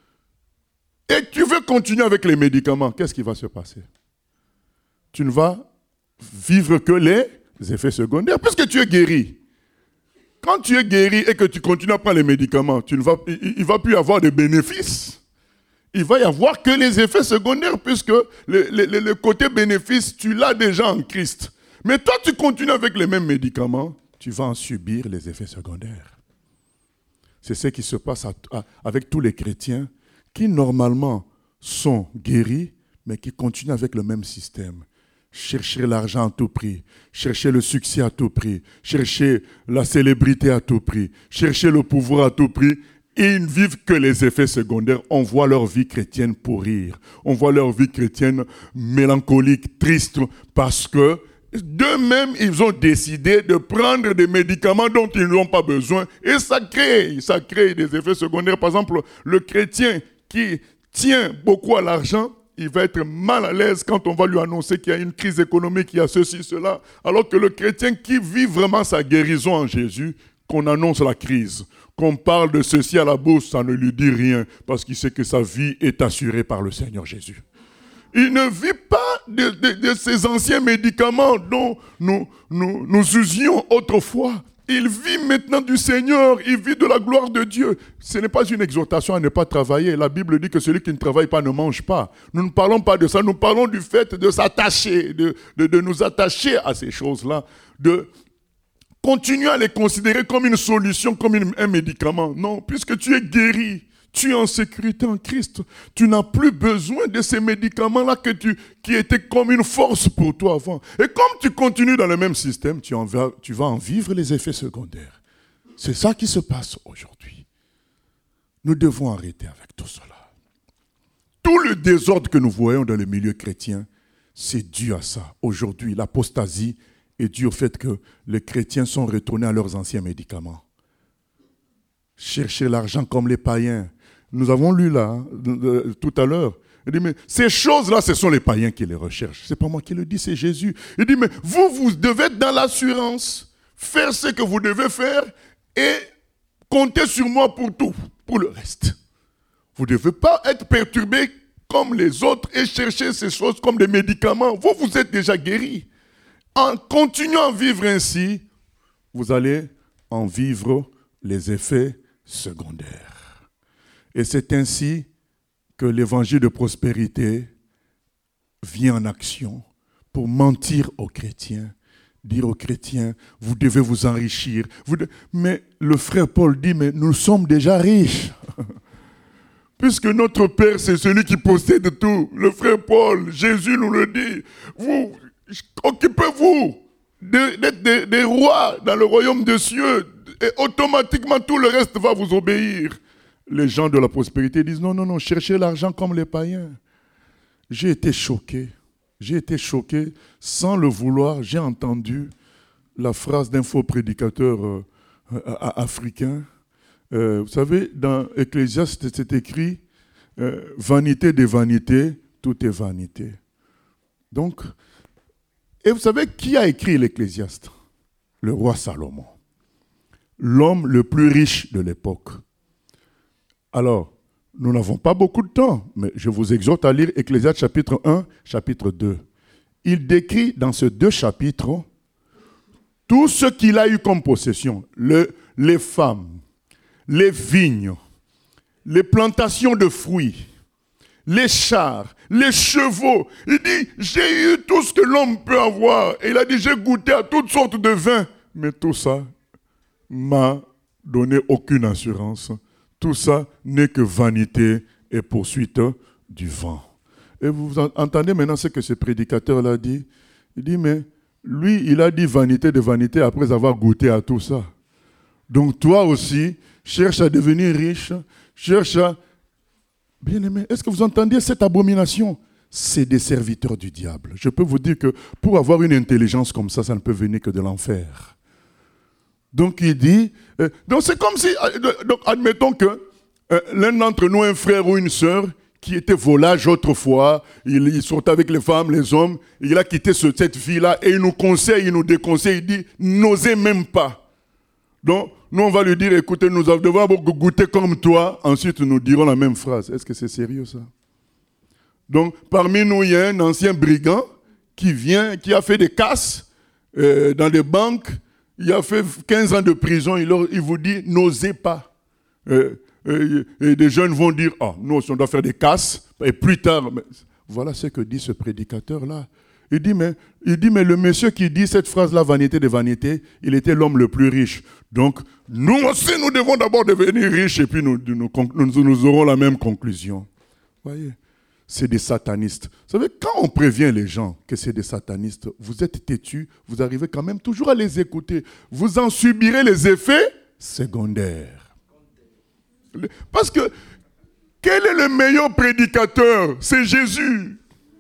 Speaker 1: Et tu veux continuer avec les médicaments. Qu'est-ce qui va se passer? Tu ne vas vivre que les effets secondaires puisque tu es guéri. Quand tu es guéri et que tu continues à prendre les médicaments, tu ne vas, il ne va plus y avoir de bénéfices. Il va y avoir que les effets secondaires puisque le, le, le côté bénéfice, tu l'as déjà en Christ. Mais toi, tu continues avec les mêmes médicaments, tu vas en subir les effets secondaires. C'est ce qui se passe à, à, avec tous les chrétiens qui, normalement, sont guéris, mais qui continuent avec le même système. Chercher l'argent à tout prix, chercher le succès à tout prix, chercher la célébrité à tout prix, chercher le pouvoir à tout prix. Ils ne vivent que les effets secondaires. On voit leur vie chrétienne pourrir. On voit leur vie chrétienne mélancolique, triste, parce que d'eux-mêmes, ils ont décidé de prendre des médicaments dont ils n'ont pas besoin. Et ça crée, ça crée des effets secondaires. Par exemple, le chrétien qui tient beaucoup à l'argent, il va être mal à l'aise quand on va lui annoncer qu'il y a une crise économique, qu'il y a ceci, cela. Alors que le chrétien qui vit vraiment sa guérison en Jésus, qu'on annonce la crise, qu'on parle de ceci à la bouche, ça ne lui dit rien, parce qu'il sait que sa vie est assurée par le Seigneur Jésus. Il ne vit pas de, de, de ces anciens médicaments dont nous, nous, nous usions autrefois. Il vit maintenant du Seigneur, il vit de la gloire de Dieu. Ce n'est pas une exhortation à ne pas travailler. La Bible dit que celui qui ne travaille pas ne mange pas. Nous ne parlons pas de ça, nous parlons du fait de s'attacher, de, de, de nous attacher à ces choses-là, de continuer à les considérer comme une solution, comme une, un médicament. Non, puisque tu es guéri, tu es en sécurité en Christ. Tu n'as plus besoin de ces médicaments-là que tu, qui étaient comme une force pour toi avant. Et comme tu continues dans le même système, tu, en vas, tu vas en vivre les effets secondaires. C'est ça qui se passe aujourd'hui. Nous devons arrêter avec tout cela. Tout le désordre que nous voyons dans le milieu chrétien, c'est dû à ça. Aujourd'hui, l'apostasie est due au fait que les chrétiens sont retournés à leurs anciens médicaments. Chercher l'argent comme les païens. Nous avons lu là, hein, tout à l'heure. Il dit, mais ces choses-là, ce sont les païens qui les recherchent. Ce n'est pas moi qui le dis, c'est Jésus. Il dit, mais vous, vous devez être dans l'assurance, faire ce que vous devez faire et compter sur moi pour tout, pour le reste. Vous ne devez pas être perturbé comme les autres et chercher ces choses comme des médicaments. Vous, vous êtes déjà guéris. En continuant à vivre ainsi, vous allez en vivre les effets secondaires. Et c'est ainsi que l'évangile de prospérité vient en action pour mentir aux chrétiens, dire aux chrétiens, vous devez vous enrichir. Vous de... Mais le frère Paul dit, mais nous sommes déjà riches. Puisque notre Père, c'est celui qui possède tout. Le frère Paul, Jésus nous le dit. Vous, occupez-vous d'être des, des rois dans le royaume des cieux et automatiquement tout le reste va vous obéir. Les gens de la prospérité disent non, non, non, cherchez l'argent comme les païens. J'ai été choqué. J'ai été choqué. Sans le vouloir, j'ai entendu la phrase d'un faux prédicateur euh, euh, africain. Euh, vous savez, dans Ecclésiaste, c'est écrit euh, « Vanité des vanités, tout est vanité ». Donc, et vous savez qui a écrit l'Ecclésiaste? Le roi Salomon. L'homme le plus riche de l'époque. Alors, nous n'avons pas beaucoup de temps, mais je vous exhorte à lire Ecclésiaste chapitre un, chapitre deux. Il décrit dans ces deux chapitres tout ce qu'il a eu comme possession. Le, les femmes, les vignes, les plantations de fruits, les chars, les chevaux. Il dit, j'ai eu tout ce que l'homme peut avoir. Et il a dit, j'ai goûté à toutes sortes de vins. Mais tout ça m'a donné aucune assurance. Tout ça n'est que vanité et poursuite du vent. Et vous entendez maintenant ce que ce prédicateur-là dit? Il dit, mais lui, il a dit vanité de vanité après avoir goûté à tout ça. Donc toi aussi, cherche à devenir riche, cherche à... Bien-aimé, est-ce que vous entendez cette abomination? C'est des serviteurs du diable. Je peux vous dire que pour avoir une intelligence comme ça, ça ne peut venir que de l'enfer. Donc il dit, euh, donc c'est comme si, euh, donc admettons que euh, l'un d'entre nous, un frère ou une sœur, qui était volage autrefois, il, il sortait avec les femmes, les hommes, il a quitté ce, cette vie-là et il nous conseille, il nous déconseille, il dit, n'osez même pas. Donc, nous on va lui dire, écoutez, nous devons goûter comme toi, ensuite nous dirons la même phrase. Est-ce que c'est sérieux ça? Donc, parmi nous, il y a un ancien brigand qui vient, qui a fait des casses euh, dans des banques. Il a fait quinze ans de prison, il, leur, il vous dit, n'osez pas. Euh, euh, et des jeunes vont dire, ah, nous, on doit faire des casses, et plus tard. Mais voilà ce que dit ce prédicateur-là. Il dit, mais, il dit, mais le monsieur qui dit cette phrase-là, vanité de vanité, il était l'homme le plus riche. Donc, nous aussi, nous devons d'abord devenir riches, et puis nous, nous, nous, nous aurons la même conclusion. Voyez, c'est des satanistes. Vous savez, quand on prévient les gens que c'est des satanistes, vous êtes têtus, vous arrivez quand même toujours à les écouter. Vous en subirez les effets secondaires. Parce que, quel est le meilleur prédicateur? C'est Jésus.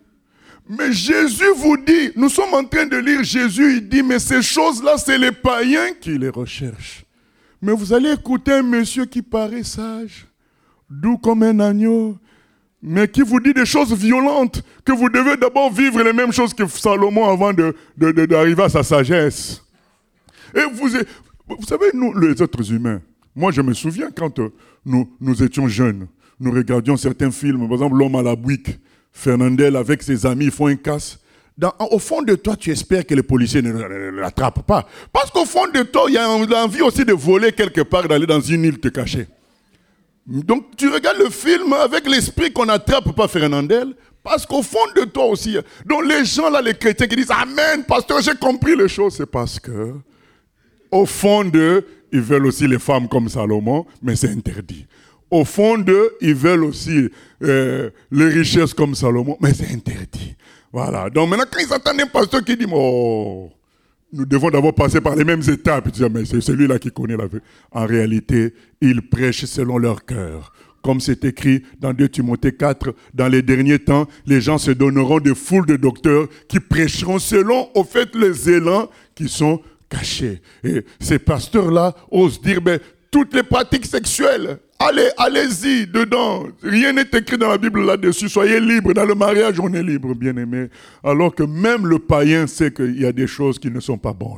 Speaker 1: Mais Jésus vous dit, nous sommes en train de lire Jésus, il dit, mais ces choses-là, c'est les païens qui les recherchent. Mais vous allez écouter un monsieur qui paraît sage, doux comme un agneau, mais qui vous dit des choses violentes, que vous devez d'abord vivre les mêmes choses que Salomon avant de, de, de, d'arriver à sa sagesse. Et vous, vous savez, nous, les êtres humains, moi je me souviens quand euh, nous, nous étions jeunes, nous regardions certains films, par exemple L'homme à la Buick, Fernandel avec ses amis, ils font un casse. Dans, au fond de toi, tu espères que les policiers ne, ne, ne l'attrapent pas. Parce qu'au fond de toi, il y a l'envie aussi de voler quelque part, d'aller dans une île te cacher. Donc tu regardes le film avec l'esprit qu'on n'attrape pas Fernandel, parce qu'au fond de toi aussi, donc les gens là, les chrétiens qui disent « Amen, pasteur, j'ai compris les choses », c'est parce que au fond d'eux, ils veulent aussi les femmes comme Salomon, mais c'est interdit. Au fond d'eux, ils veulent aussi euh, les richesses comme Salomon, mais c'est interdit. Voilà. Donc maintenant, quand ils entendent un pasteur qui dit « Oh, nous devons d'abord passer par les mêmes étapes », ils disent « Mais c'est celui-là qui connaît la vérité. » En réalité, ils prêchent selon leur cœur. Comme c'est écrit dans deux Timothée quatre, dans les derniers temps, les gens se donneront des foules de docteurs qui prêcheront selon, au fait, les élans qui sont cachés. Et ces pasteurs-là osent dire, ben, toutes les pratiques sexuelles, allez, allez-y dedans. Rien n'est écrit dans la Bible là-dessus. Soyez libres. Dans le mariage, on est libre, bien-aimés. Alors que même le païen sait qu'il y a des choses qui ne sont pas bonnes.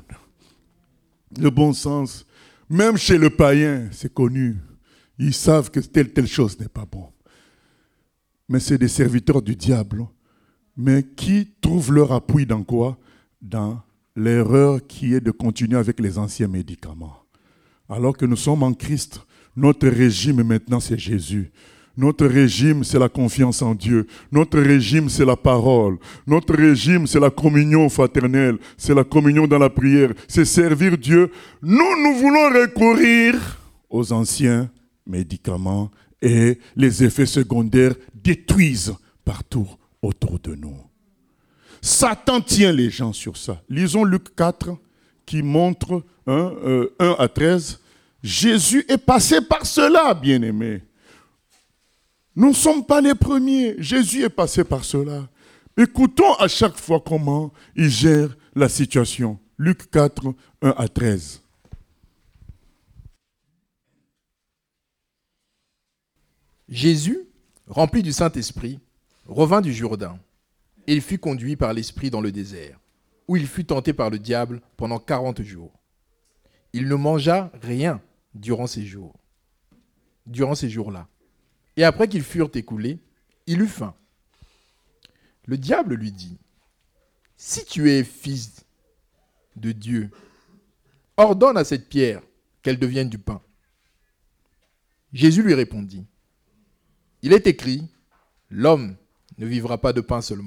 Speaker 1: Le bon sens, même chez le païen, c'est connu. Ils savent que telle, telle chose n'est pas bon. Mais c'est des serviteurs du diable. Mais qui trouvent leur appui dans quoi? Dans l'erreur qui est de continuer avec les anciens médicaments. Alors que nous sommes en Christ, notre régime maintenant c'est Jésus. Notre régime c'est la confiance en Dieu. Notre régime c'est la parole. Notre régime c'est la communion fraternelle. C'est la communion dans la prière. C'est servir Dieu. Nous, nous voulons recourir aux anciens médicaments et les effets secondaires détruisent partout autour de nous. Satan tient les gens sur ça. Lisons Luc quatre qui montre hein, euh, un à treize. Jésus est passé par cela, bien-aimés. Nous ne sommes pas les premiers. Jésus est passé par cela. Écoutons à chaque fois comment il gère la situation. Luc quatre, un à treize.
Speaker 2: Jésus, rempli du Saint-Esprit, revint du Jourdain. Et il fut conduit par l'Esprit dans le désert, où il fut tenté par le diable pendant quarante jours. Il ne mangea rien durant ces jours, durant ces jours-là. Et après qu'ils furent écoulés, il eut faim. Le diable lui dit, « Si tu es fils de Dieu, ordonne à cette pierre qu'elle devienne du pain. » Jésus lui répondit, « Il est écrit, l'homme ne vivra pas de pain seulement. »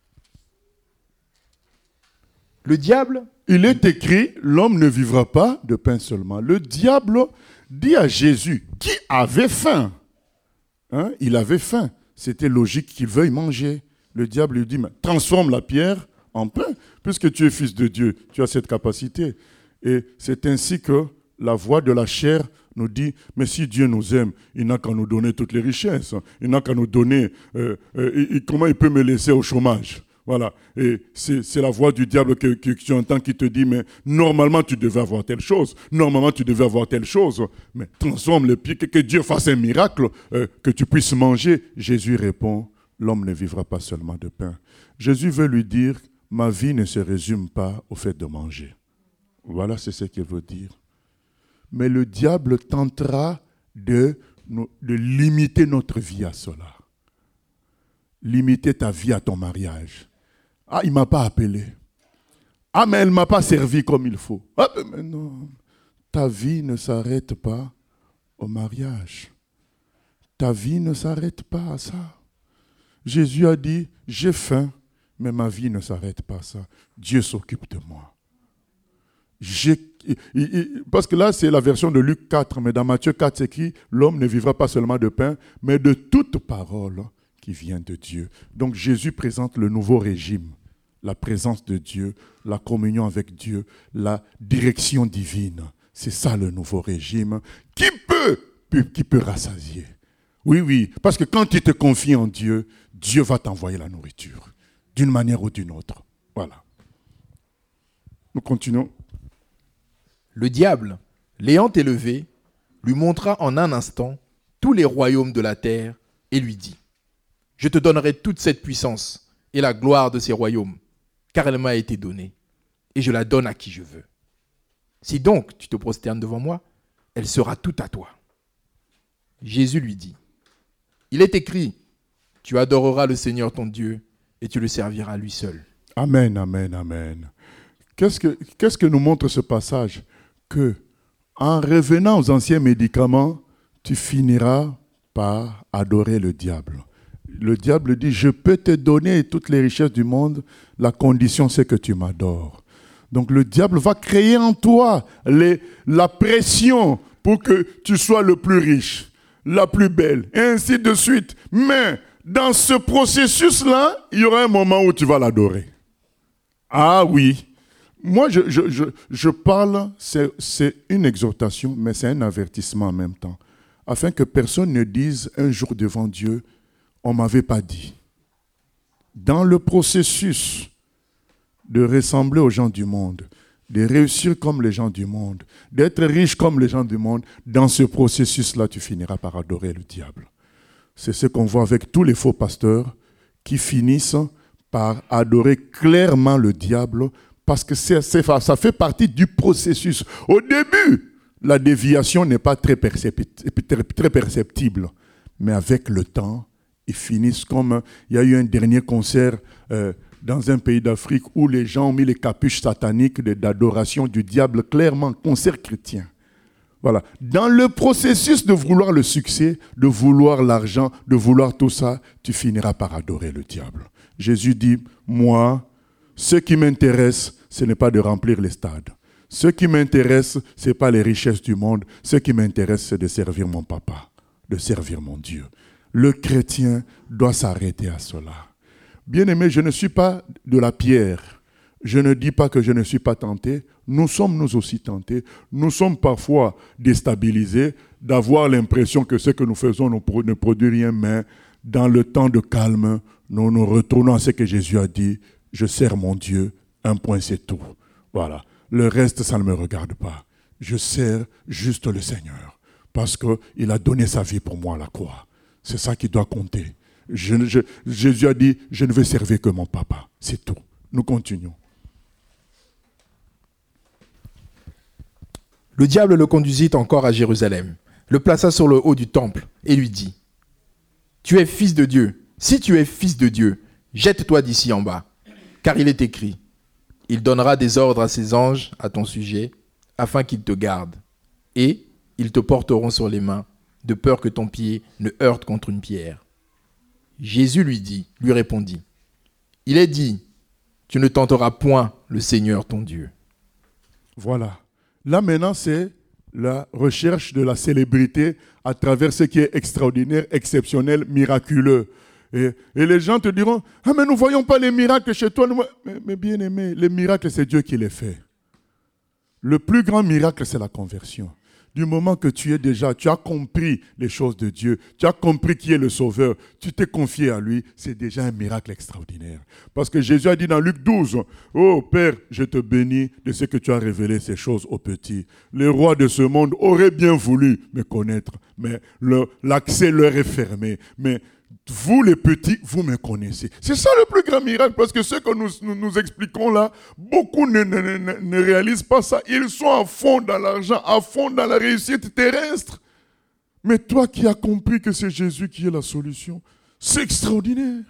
Speaker 2: Le diable...
Speaker 1: Il est écrit, l'homme ne vivra pas de pain seulement. Le diable dit à Jésus, qui avait faim, hein, il avait faim. C'était logique qu'il veuille manger. Le diable lui dit, mais transforme la pierre en pain, puisque tu es fils de Dieu, tu as cette capacité. Et c'est ainsi que la voix de la chair nous dit, mais si Dieu nous aime, il n'a qu'à nous donner toutes les richesses. Il n'a qu'à nous donner, euh, euh, et, et comment il peut me laisser au chômage? Voilà, et c'est, c'est la voix du diable que, que, que tu entends qui te dit, mais normalement tu devais avoir telle chose, normalement tu devais avoir telle chose, mais transforme le pied, que, que Dieu fasse un miracle, euh, que tu puisses manger. Jésus répond, l'homme ne vivra pas seulement de pain. Jésus veut lui dire, ma vie ne se résume pas au fait de manger. Voilà, c'est ce qu'il veut dire. Mais le diable tentera de, de limiter notre vie à cela. Limiter ta vie à ton mariage. Ah, il ne m'a pas appelé. Ah, mais elle ne m'a pas servi comme il faut. Ah, mais non. Ta vie ne s'arrête pas au mariage. Ta vie ne s'arrête pas à ça. Jésus a dit, j'ai faim, mais ma vie ne s'arrête pas à ça. Dieu s'occupe de moi. J'ai, parce que là, c'est la version de Luc quatre, mais dans Matthieu quatre, c'est écrit, l'homme ne vivra pas seulement de pain, mais de toute parole qui vient de Dieu. Donc Jésus présente le nouveau régime, la présence de Dieu, la communion avec Dieu, la direction divine. C'est ça le nouveau régime qui peut, qui peut rassasier. Oui, oui, parce que quand tu te confies en Dieu, Dieu va t'envoyer la nourriture, d'une manière ou d'une autre. Voilà. Nous continuons.
Speaker 2: Le diable, l'ayant élevé, lui montra en un instant tous les royaumes de la terre et lui dit, Je te donnerai toute cette puissance et la gloire de ces royaumes, car elle m'a été donnée, et je la donne à qui je veux. Si donc tu te prosternes devant moi, elle sera toute à toi. » Jésus lui dit, « Il est écrit, tu adoreras le Seigneur ton Dieu, et tu le serviras lui seul. »
Speaker 1: Amen, amen, amen. Qu'est-ce que, qu'est-ce que nous montre ce passage? Que en revenant aux anciens médicaments, tu finiras par adorer le diable. Le diable dit, je peux te donner toutes les richesses du monde, la condition c'est que tu m'adores. Donc le diable va créer en toi les, la pression pour que tu sois le plus riche, la plus belle, et ainsi de suite. Mais dans ce processus-là, il y aura un moment où tu vas l'adorer. Ah oui. Moi, je, je, je, je parle, c'est, c'est une exhortation, mais c'est un avertissement en même temps. Afin que personne ne dise un jour devant Dieu, on ne m'avait pas dit. Dans le processus de ressembler aux gens du monde, de réussir comme les gens du monde, d'être riche comme les gens du monde, dans ce processus-là, tu finiras par adorer le diable. C'est ce qu'on voit avec tous les faux pasteurs qui finissent par adorer clairement le diable parce que c'est, c'est, ça fait partie du processus. Au début, la déviation n'est pas très, percepti- très perceptible, mais avec le temps, ils finissent comme... Il y a eu un dernier concert euh, dans un pays d'Afrique où les gens ont mis les capuches sataniques d'adoration du diable, clairement, concert chrétien. Voilà. Dans le processus de vouloir le succès, de vouloir l'argent, de vouloir tout ça, tu finiras par adorer le diable. Jésus dit, moi, ce qui m'intéresse, ce n'est pas de remplir les stades. Ce qui m'intéresse, ce n'est pas les richesses du monde. Ce qui m'intéresse, c'est de servir mon papa, de servir mon Dieu. Le chrétien doit s'arrêter à cela. Bien-aimé, je ne suis pas de la pierre. Je ne dis pas que je ne suis pas tenté. Nous sommes nous aussi tentés. Nous sommes parfois déstabilisés d'avoir l'impression que ce que nous faisons ne produit rien, mais dans le temps de calme, nous nous retournons à ce que Jésus a dit. Je sers mon Dieu, un point c'est tout. Voilà. Le reste, ça ne me regarde pas. Je sers juste le Seigneur parce qu'il a donné sa vie pour moi à la croix. C'est ça qui doit compter. Je, je, Jésus a dit, je ne veux servir que mon papa. C'est tout. Nous continuons.
Speaker 2: Le diable le conduisit encore à Jérusalem, le plaça sur le haut du temple et lui dit, « Tu es fils de Dieu. Si tu es fils de Dieu, jette-toi d'ici en bas. Car il est écrit, il donnera des ordres à ses anges à ton sujet, afin qu'ils te gardent. Et ils te porteront sur les mains, de peur que ton pied ne heurte contre une pierre. » Jésus lui dit, lui répondit, « Il est dit, tu ne tenteras point le Seigneur ton Dieu. »
Speaker 1: Voilà. Là maintenant, c'est la recherche de la célébrité à travers ce qui est extraordinaire, exceptionnel, miraculeux. Et, et les gens te diront, « Ah, mais nous ne voyons pas les miracles chez toi. » Mais, mais bien aimé, les miracles, c'est Dieu qui les fait. Le plus grand miracle, c'est la conversion. Du moment que tu es déjà, tu as compris les choses de Dieu, tu as compris qui est le Sauveur, tu t'es confié à lui, c'est déjà un miracle extraordinaire. Parce que Jésus a dit dans Luc douze, « Oh Père, je te bénis de ce que tu as révélé ces choses aux petits. Les rois de ce monde auraient bien voulu me connaître, mais le, l'accès leur est fermé. Mais vous les petits, vous me connaissez. » C'est ça le plus grand miracle, parce que ce que nous, nous, nous expliquons là, beaucoup ne, ne, ne, ne réalisent pas ça. Ils sont à fond dans l'argent, à fond dans la réussite terrestre. Mais toi qui as compris que c'est Jésus qui est la solution, c'est extraordinaire.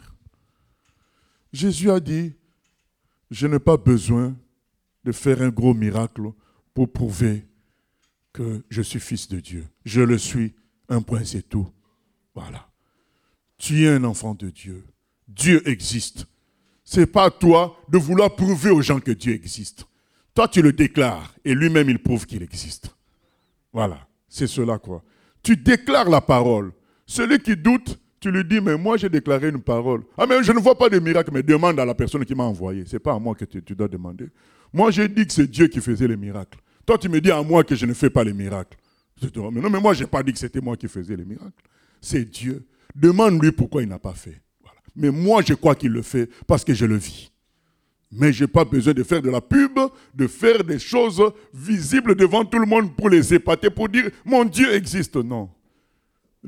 Speaker 1: Jésus a dit, je n'ai pas besoin de faire un gros miracle pour prouver que je suis fils de Dieu. Je le suis, un point c'est tout. Voilà. Tu es un enfant de Dieu. Dieu existe. Ce n'est pas à toi de vouloir prouver aux gens que Dieu existe. Toi, tu le déclares et lui-même, il prouve qu'il existe. Voilà, c'est cela quoi. Tu déclares la parole. Celui qui doute, tu lui dis, mais moi, j'ai déclaré une parole. Ah, mais je ne vois pas de miracle, mais demande à la personne qui m'a envoyé. Ce n'est pas à moi que tu, tu dois demander. Moi, j'ai dit que c'est Dieu qui faisait les miracles. Toi, tu me dis à moi que je ne fais pas les miracles. Je te dis, mais non, mais moi, je n'ai pas dit que c'était moi qui faisais les miracles. C'est Dieu. Demande-lui pourquoi il n'a pas fait. Voilà. Mais moi, je crois qu'il le fait parce que je le vis. Mais je n'ai pas besoin de faire de la pub, de faire des choses visibles devant tout le monde pour les épater, pour dire « Mon Dieu existe ».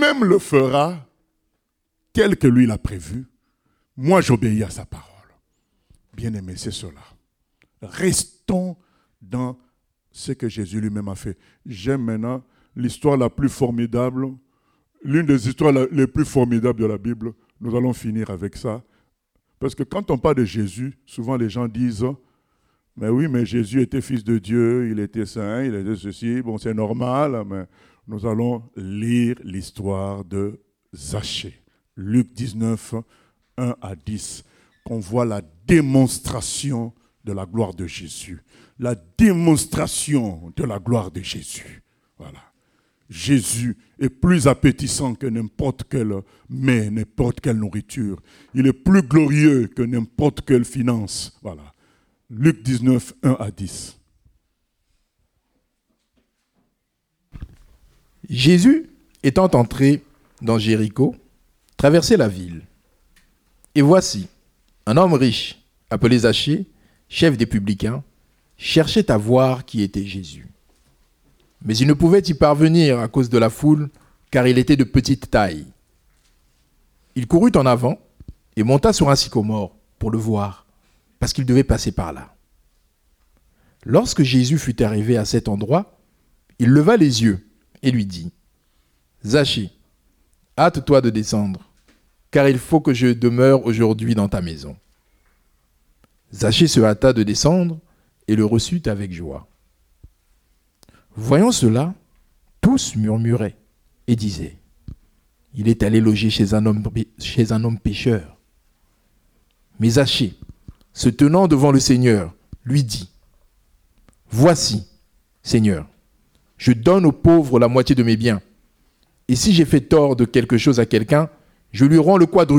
Speaker 1: Non. Lui-même le fera tel que lui l'a prévu, moi j'obéis à sa parole. Bien-aimé, c'est cela. Restons dans ce que Jésus lui-même a fait. J'aime maintenant l'histoire la plus formidable, l'une des histoires les plus formidables de la Bible. Nous allons finir avec ça. Parce que quand on parle de Jésus, souvent les gens disent « Mais oui, mais Jésus était fils de Dieu, il était saint, il était ceci, bon c'est normal. » Mais nous allons lire l'histoire de Zachée. Luc dix-neuf, un à dix, qu'on voit la démonstration de la gloire de Jésus. La démonstration de la gloire de Jésus. Voilà. Jésus est plus appétissant que n'importe quel mets, n'importe quelle nourriture. Il est plus glorieux que n'importe quelle finance. Voilà. Luc dix-neuf, un à dix.
Speaker 2: Jésus, étant entré dans Jéricho, traversait la ville. Et voici, un homme riche, appelé Zachée, chef des publicains, cherchait à voir qui était Jésus. Mais il ne pouvait y parvenir à cause de la foule, car il était de petite taille. Il courut en avant et monta sur un sycomore pour le voir, parce qu'il devait passer par là. Lorsque Jésus fut arrivé à cet endroit, il leva les yeux et lui dit « Zachée, hâte-toi de descendre, car il faut que je demeure aujourd'hui dans ta maison. » Zachée se hâta de descendre et le reçut avec joie. Voyant cela, tous murmuraient et disaient « Il est allé loger chez un homme, chez un homme pécheur. » Mais Zachée, se tenant devant le Seigneur, lui dit « Voici, Seigneur, je donne aux pauvres la moitié de mes biens, et si j'ai fait tort de quelque chose à quelqu'un, je lui rends le quadruple. »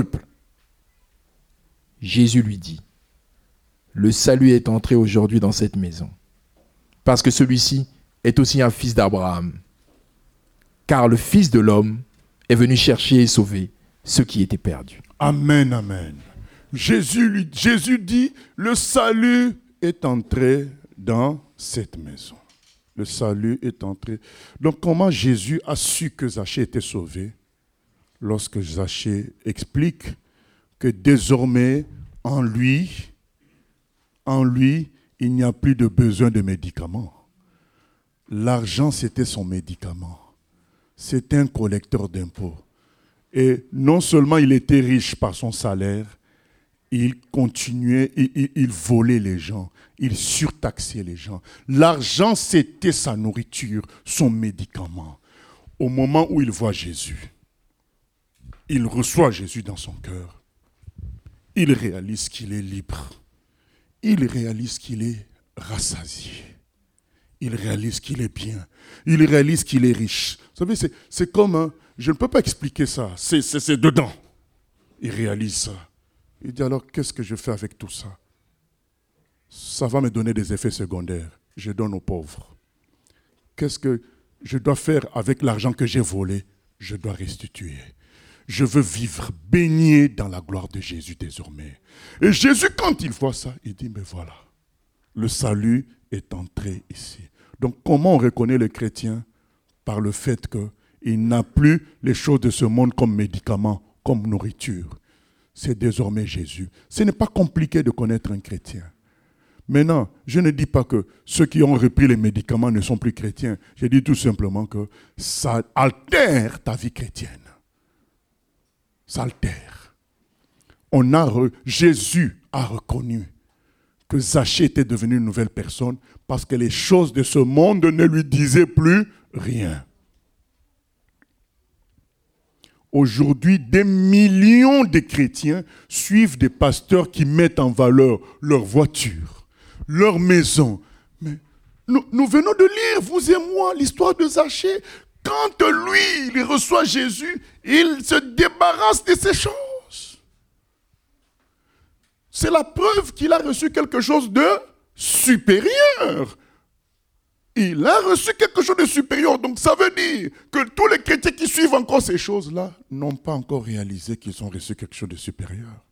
Speaker 2: Jésus lui dit « Le salut est entré aujourd'hui dans cette maison, parce que celui-ci est aussi un fils d'Abraham. Car le Fils de l'homme est venu chercher et sauver ceux qui étaient perdus. »
Speaker 1: Amen, amen. Jésus, lui, Jésus dit, le salut est entré dans cette maison. Le salut est entré. Donc comment Jésus a su que Zachée était sauvé? Lorsque Zachée explique que désormais, en lui, en lui, il n'y a plus de besoin de médicaments. L'argent, c'était son médicament. C'était un collecteur d'impôts. Et non seulement il était riche par son salaire, il continuait, il, il, il volait les gens, il surtaxait les gens. L'argent, c'était sa nourriture, son médicament. Au moment où il voit Jésus, il reçoit Jésus dans son cœur. Il réalise qu'il est libre. Il réalise qu'il est rassasié. Il réalise qu'il est bien. Il réalise qu'il est riche. Vous savez, c'est, c'est comme, un, je ne peux pas expliquer ça, c'est, c'est, c'est dedans. Il réalise ça. Il dit alors, qu'est-ce que je fais avec tout ça? Ça va me donner des effets secondaires. Je donne aux pauvres. Qu'est-ce que je dois faire avec l'argent que j'ai volé? Je dois restituer. Je veux vivre baigné dans la gloire de Jésus désormais. Et Jésus, quand il voit ça, il dit, mais voilà, le salut est entré ici. Donc comment on reconnaît le chrétien? Par le fait qu'il n'a plus les choses de ce monde comme médicaments, comme nourriture. C'est désormais Jésus. Ce n'est pas compliqué de connaître un chrétien. Maintenant, je ne dis pas que ceux qui ont repris les médicaments ne sont plus chrétiens. Je dis tout simplement que ça altère ta vie chrétienne. Ça altère. On a re... Jésus a reconnu que Zachée était devenu une nouvelle personne parce que les choses de ce monde ne lui disaient plus rien. Aujourd'hui, des millions de chrétiens suivent des pasteurs qui mettent en valeur leur voiture, leur maison. Mais nous, nous venons de lire, vous et moi, l'histoire de Zachée. Quand lui, il reçoit Jésus, il se débarrasse de ces choses. C'est la preuve qu'il a reçu quelque chose de supérieur. Il a reçu quelque chose de supérieur. Donc ça veut dire que tous les chrétiens qui suivent encore ces choses-là n'ont pas encore réalisé qu'ils ont reçu quelque chose de supérieur.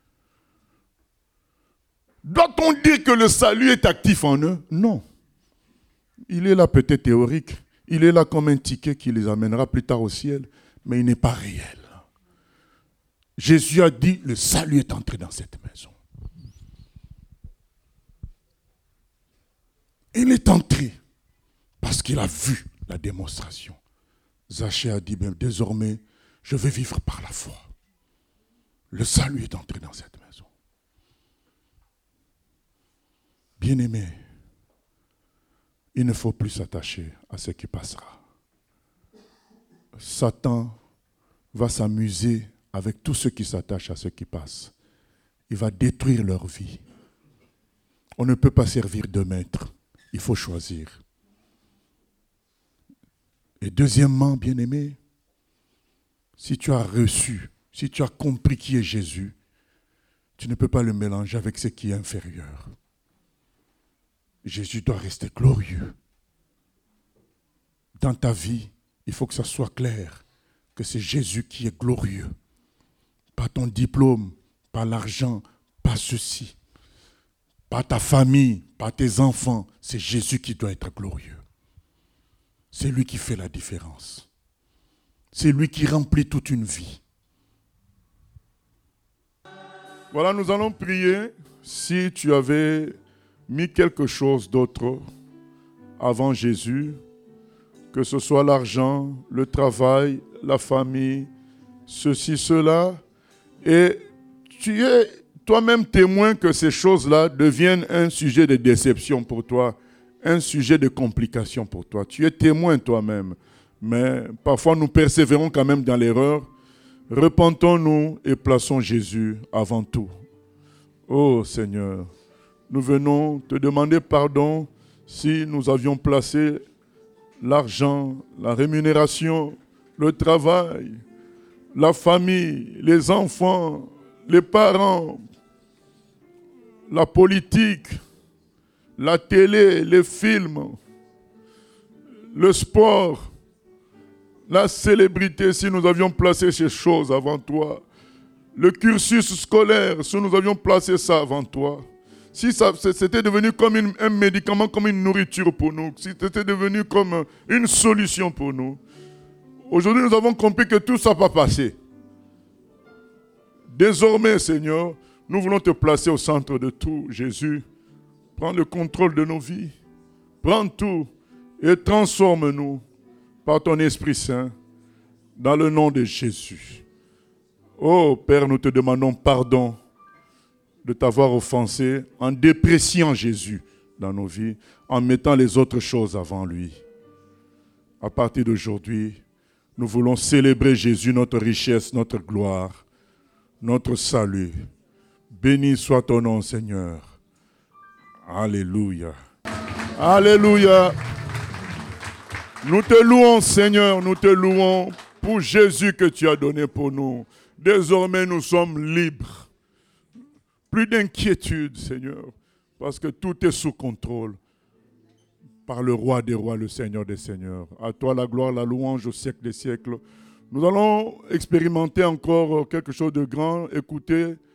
Speaker 1: Doit-on dire que le salut est actif en eux? Non. Il est là peut-être théorique. Il est là comme un ticket qui les amènera plus tard au ciel. Mais il n'est pas réel. Jésus a dit, le salut est entré dans cette maison. Il est entré parce qu'il a vu la démonstration. Zachée a dit, bien, désormais, je vais vivre par la foi. Le salut est entré dans cette maison. Bien-aimé, il ne faut plus s'attacher à ce qui passera. Satan va s'amuser avec tous ceux qui s'attachent à ce qui passe. Il va détruire leur vie. On ne peut pas servir de maître. Il faut choisir. Et deuxièmement, bien-aimé, si tu as reçu, si tu as compris qui est Jésus, tu ne peux pas le mélanger avec ce qui est inférieur. Jésus doit rester glorieux. Dans ta vie, il faut que ça soit clair que c'est Jésus qui est glorieux. Pas ton diplôme, pas l'argent, pas ceci. Pas ta famille, pas tes enfants. C'est Jésus qui doit être glorieux. C'est lui qui fait la différence. C'est lui qui remplit toute une vie. Voilà, nous allons prier. Si tu avais mis quelque chose d'autre avant Jésus, que ce soit l'argent, le travail, la famille, ceci, cela, et tu es toi-même témoin que ces choses-là deviennent un sujet de déception pour toi, un sujet de complication pour toi. Tu es témoin toi-même, mais parfois nous persévérons quand même dans l'erreur. Repentons-nous et plaçons Jésus avant tout. Oh Seigneur, nous venons te demander pardon si nous avions placé l'argent, la rémunération, le travail, la famille, les enfants, les parents, la politique, la télé, les films, le sport, la célébrité, si nous avions placé ces choses avant toi, le cursus scolaire, si nous avions placé ça avant toi, si ça, c'était devenu comme une, un médicament, comme une nourriture pour nous, si c'était devenu comme une solution pour nous, aujourd'hui nous avons compris que tout ça va passer. Désormais, Seigneur, nous voulons te placer au centre de tout, Jésus. Prends le contrôle de nos vies. Prends tout et transforme-nous par ton Esprit Saint dans le nom de Jésus. Oh Père, nous te demandons pardon de t'avoir offensé en dépréciant Jésus dans nos vies, en mettant les autres choses avant lui. À partir d'aujourd'hui, nous voulons célébrer Jésus, notre richesse, notre gloire, notre salut. Béni soit ton nom, Seigneur. Alléluia. Alléluia. Nous te louons, Seigneur, nous te louons pour Jésus que tu as donné pour nous. Désormais, nous sommes libres. Plus d'inquiétude, Seigneur, parce que tout est sous contrôle par le roi des rois, le Seigneur des seigneurs. À toi la gloire, la louange au siècle des siècles. Nous allons expérimenter encore quelque chose de grand. Écoutez,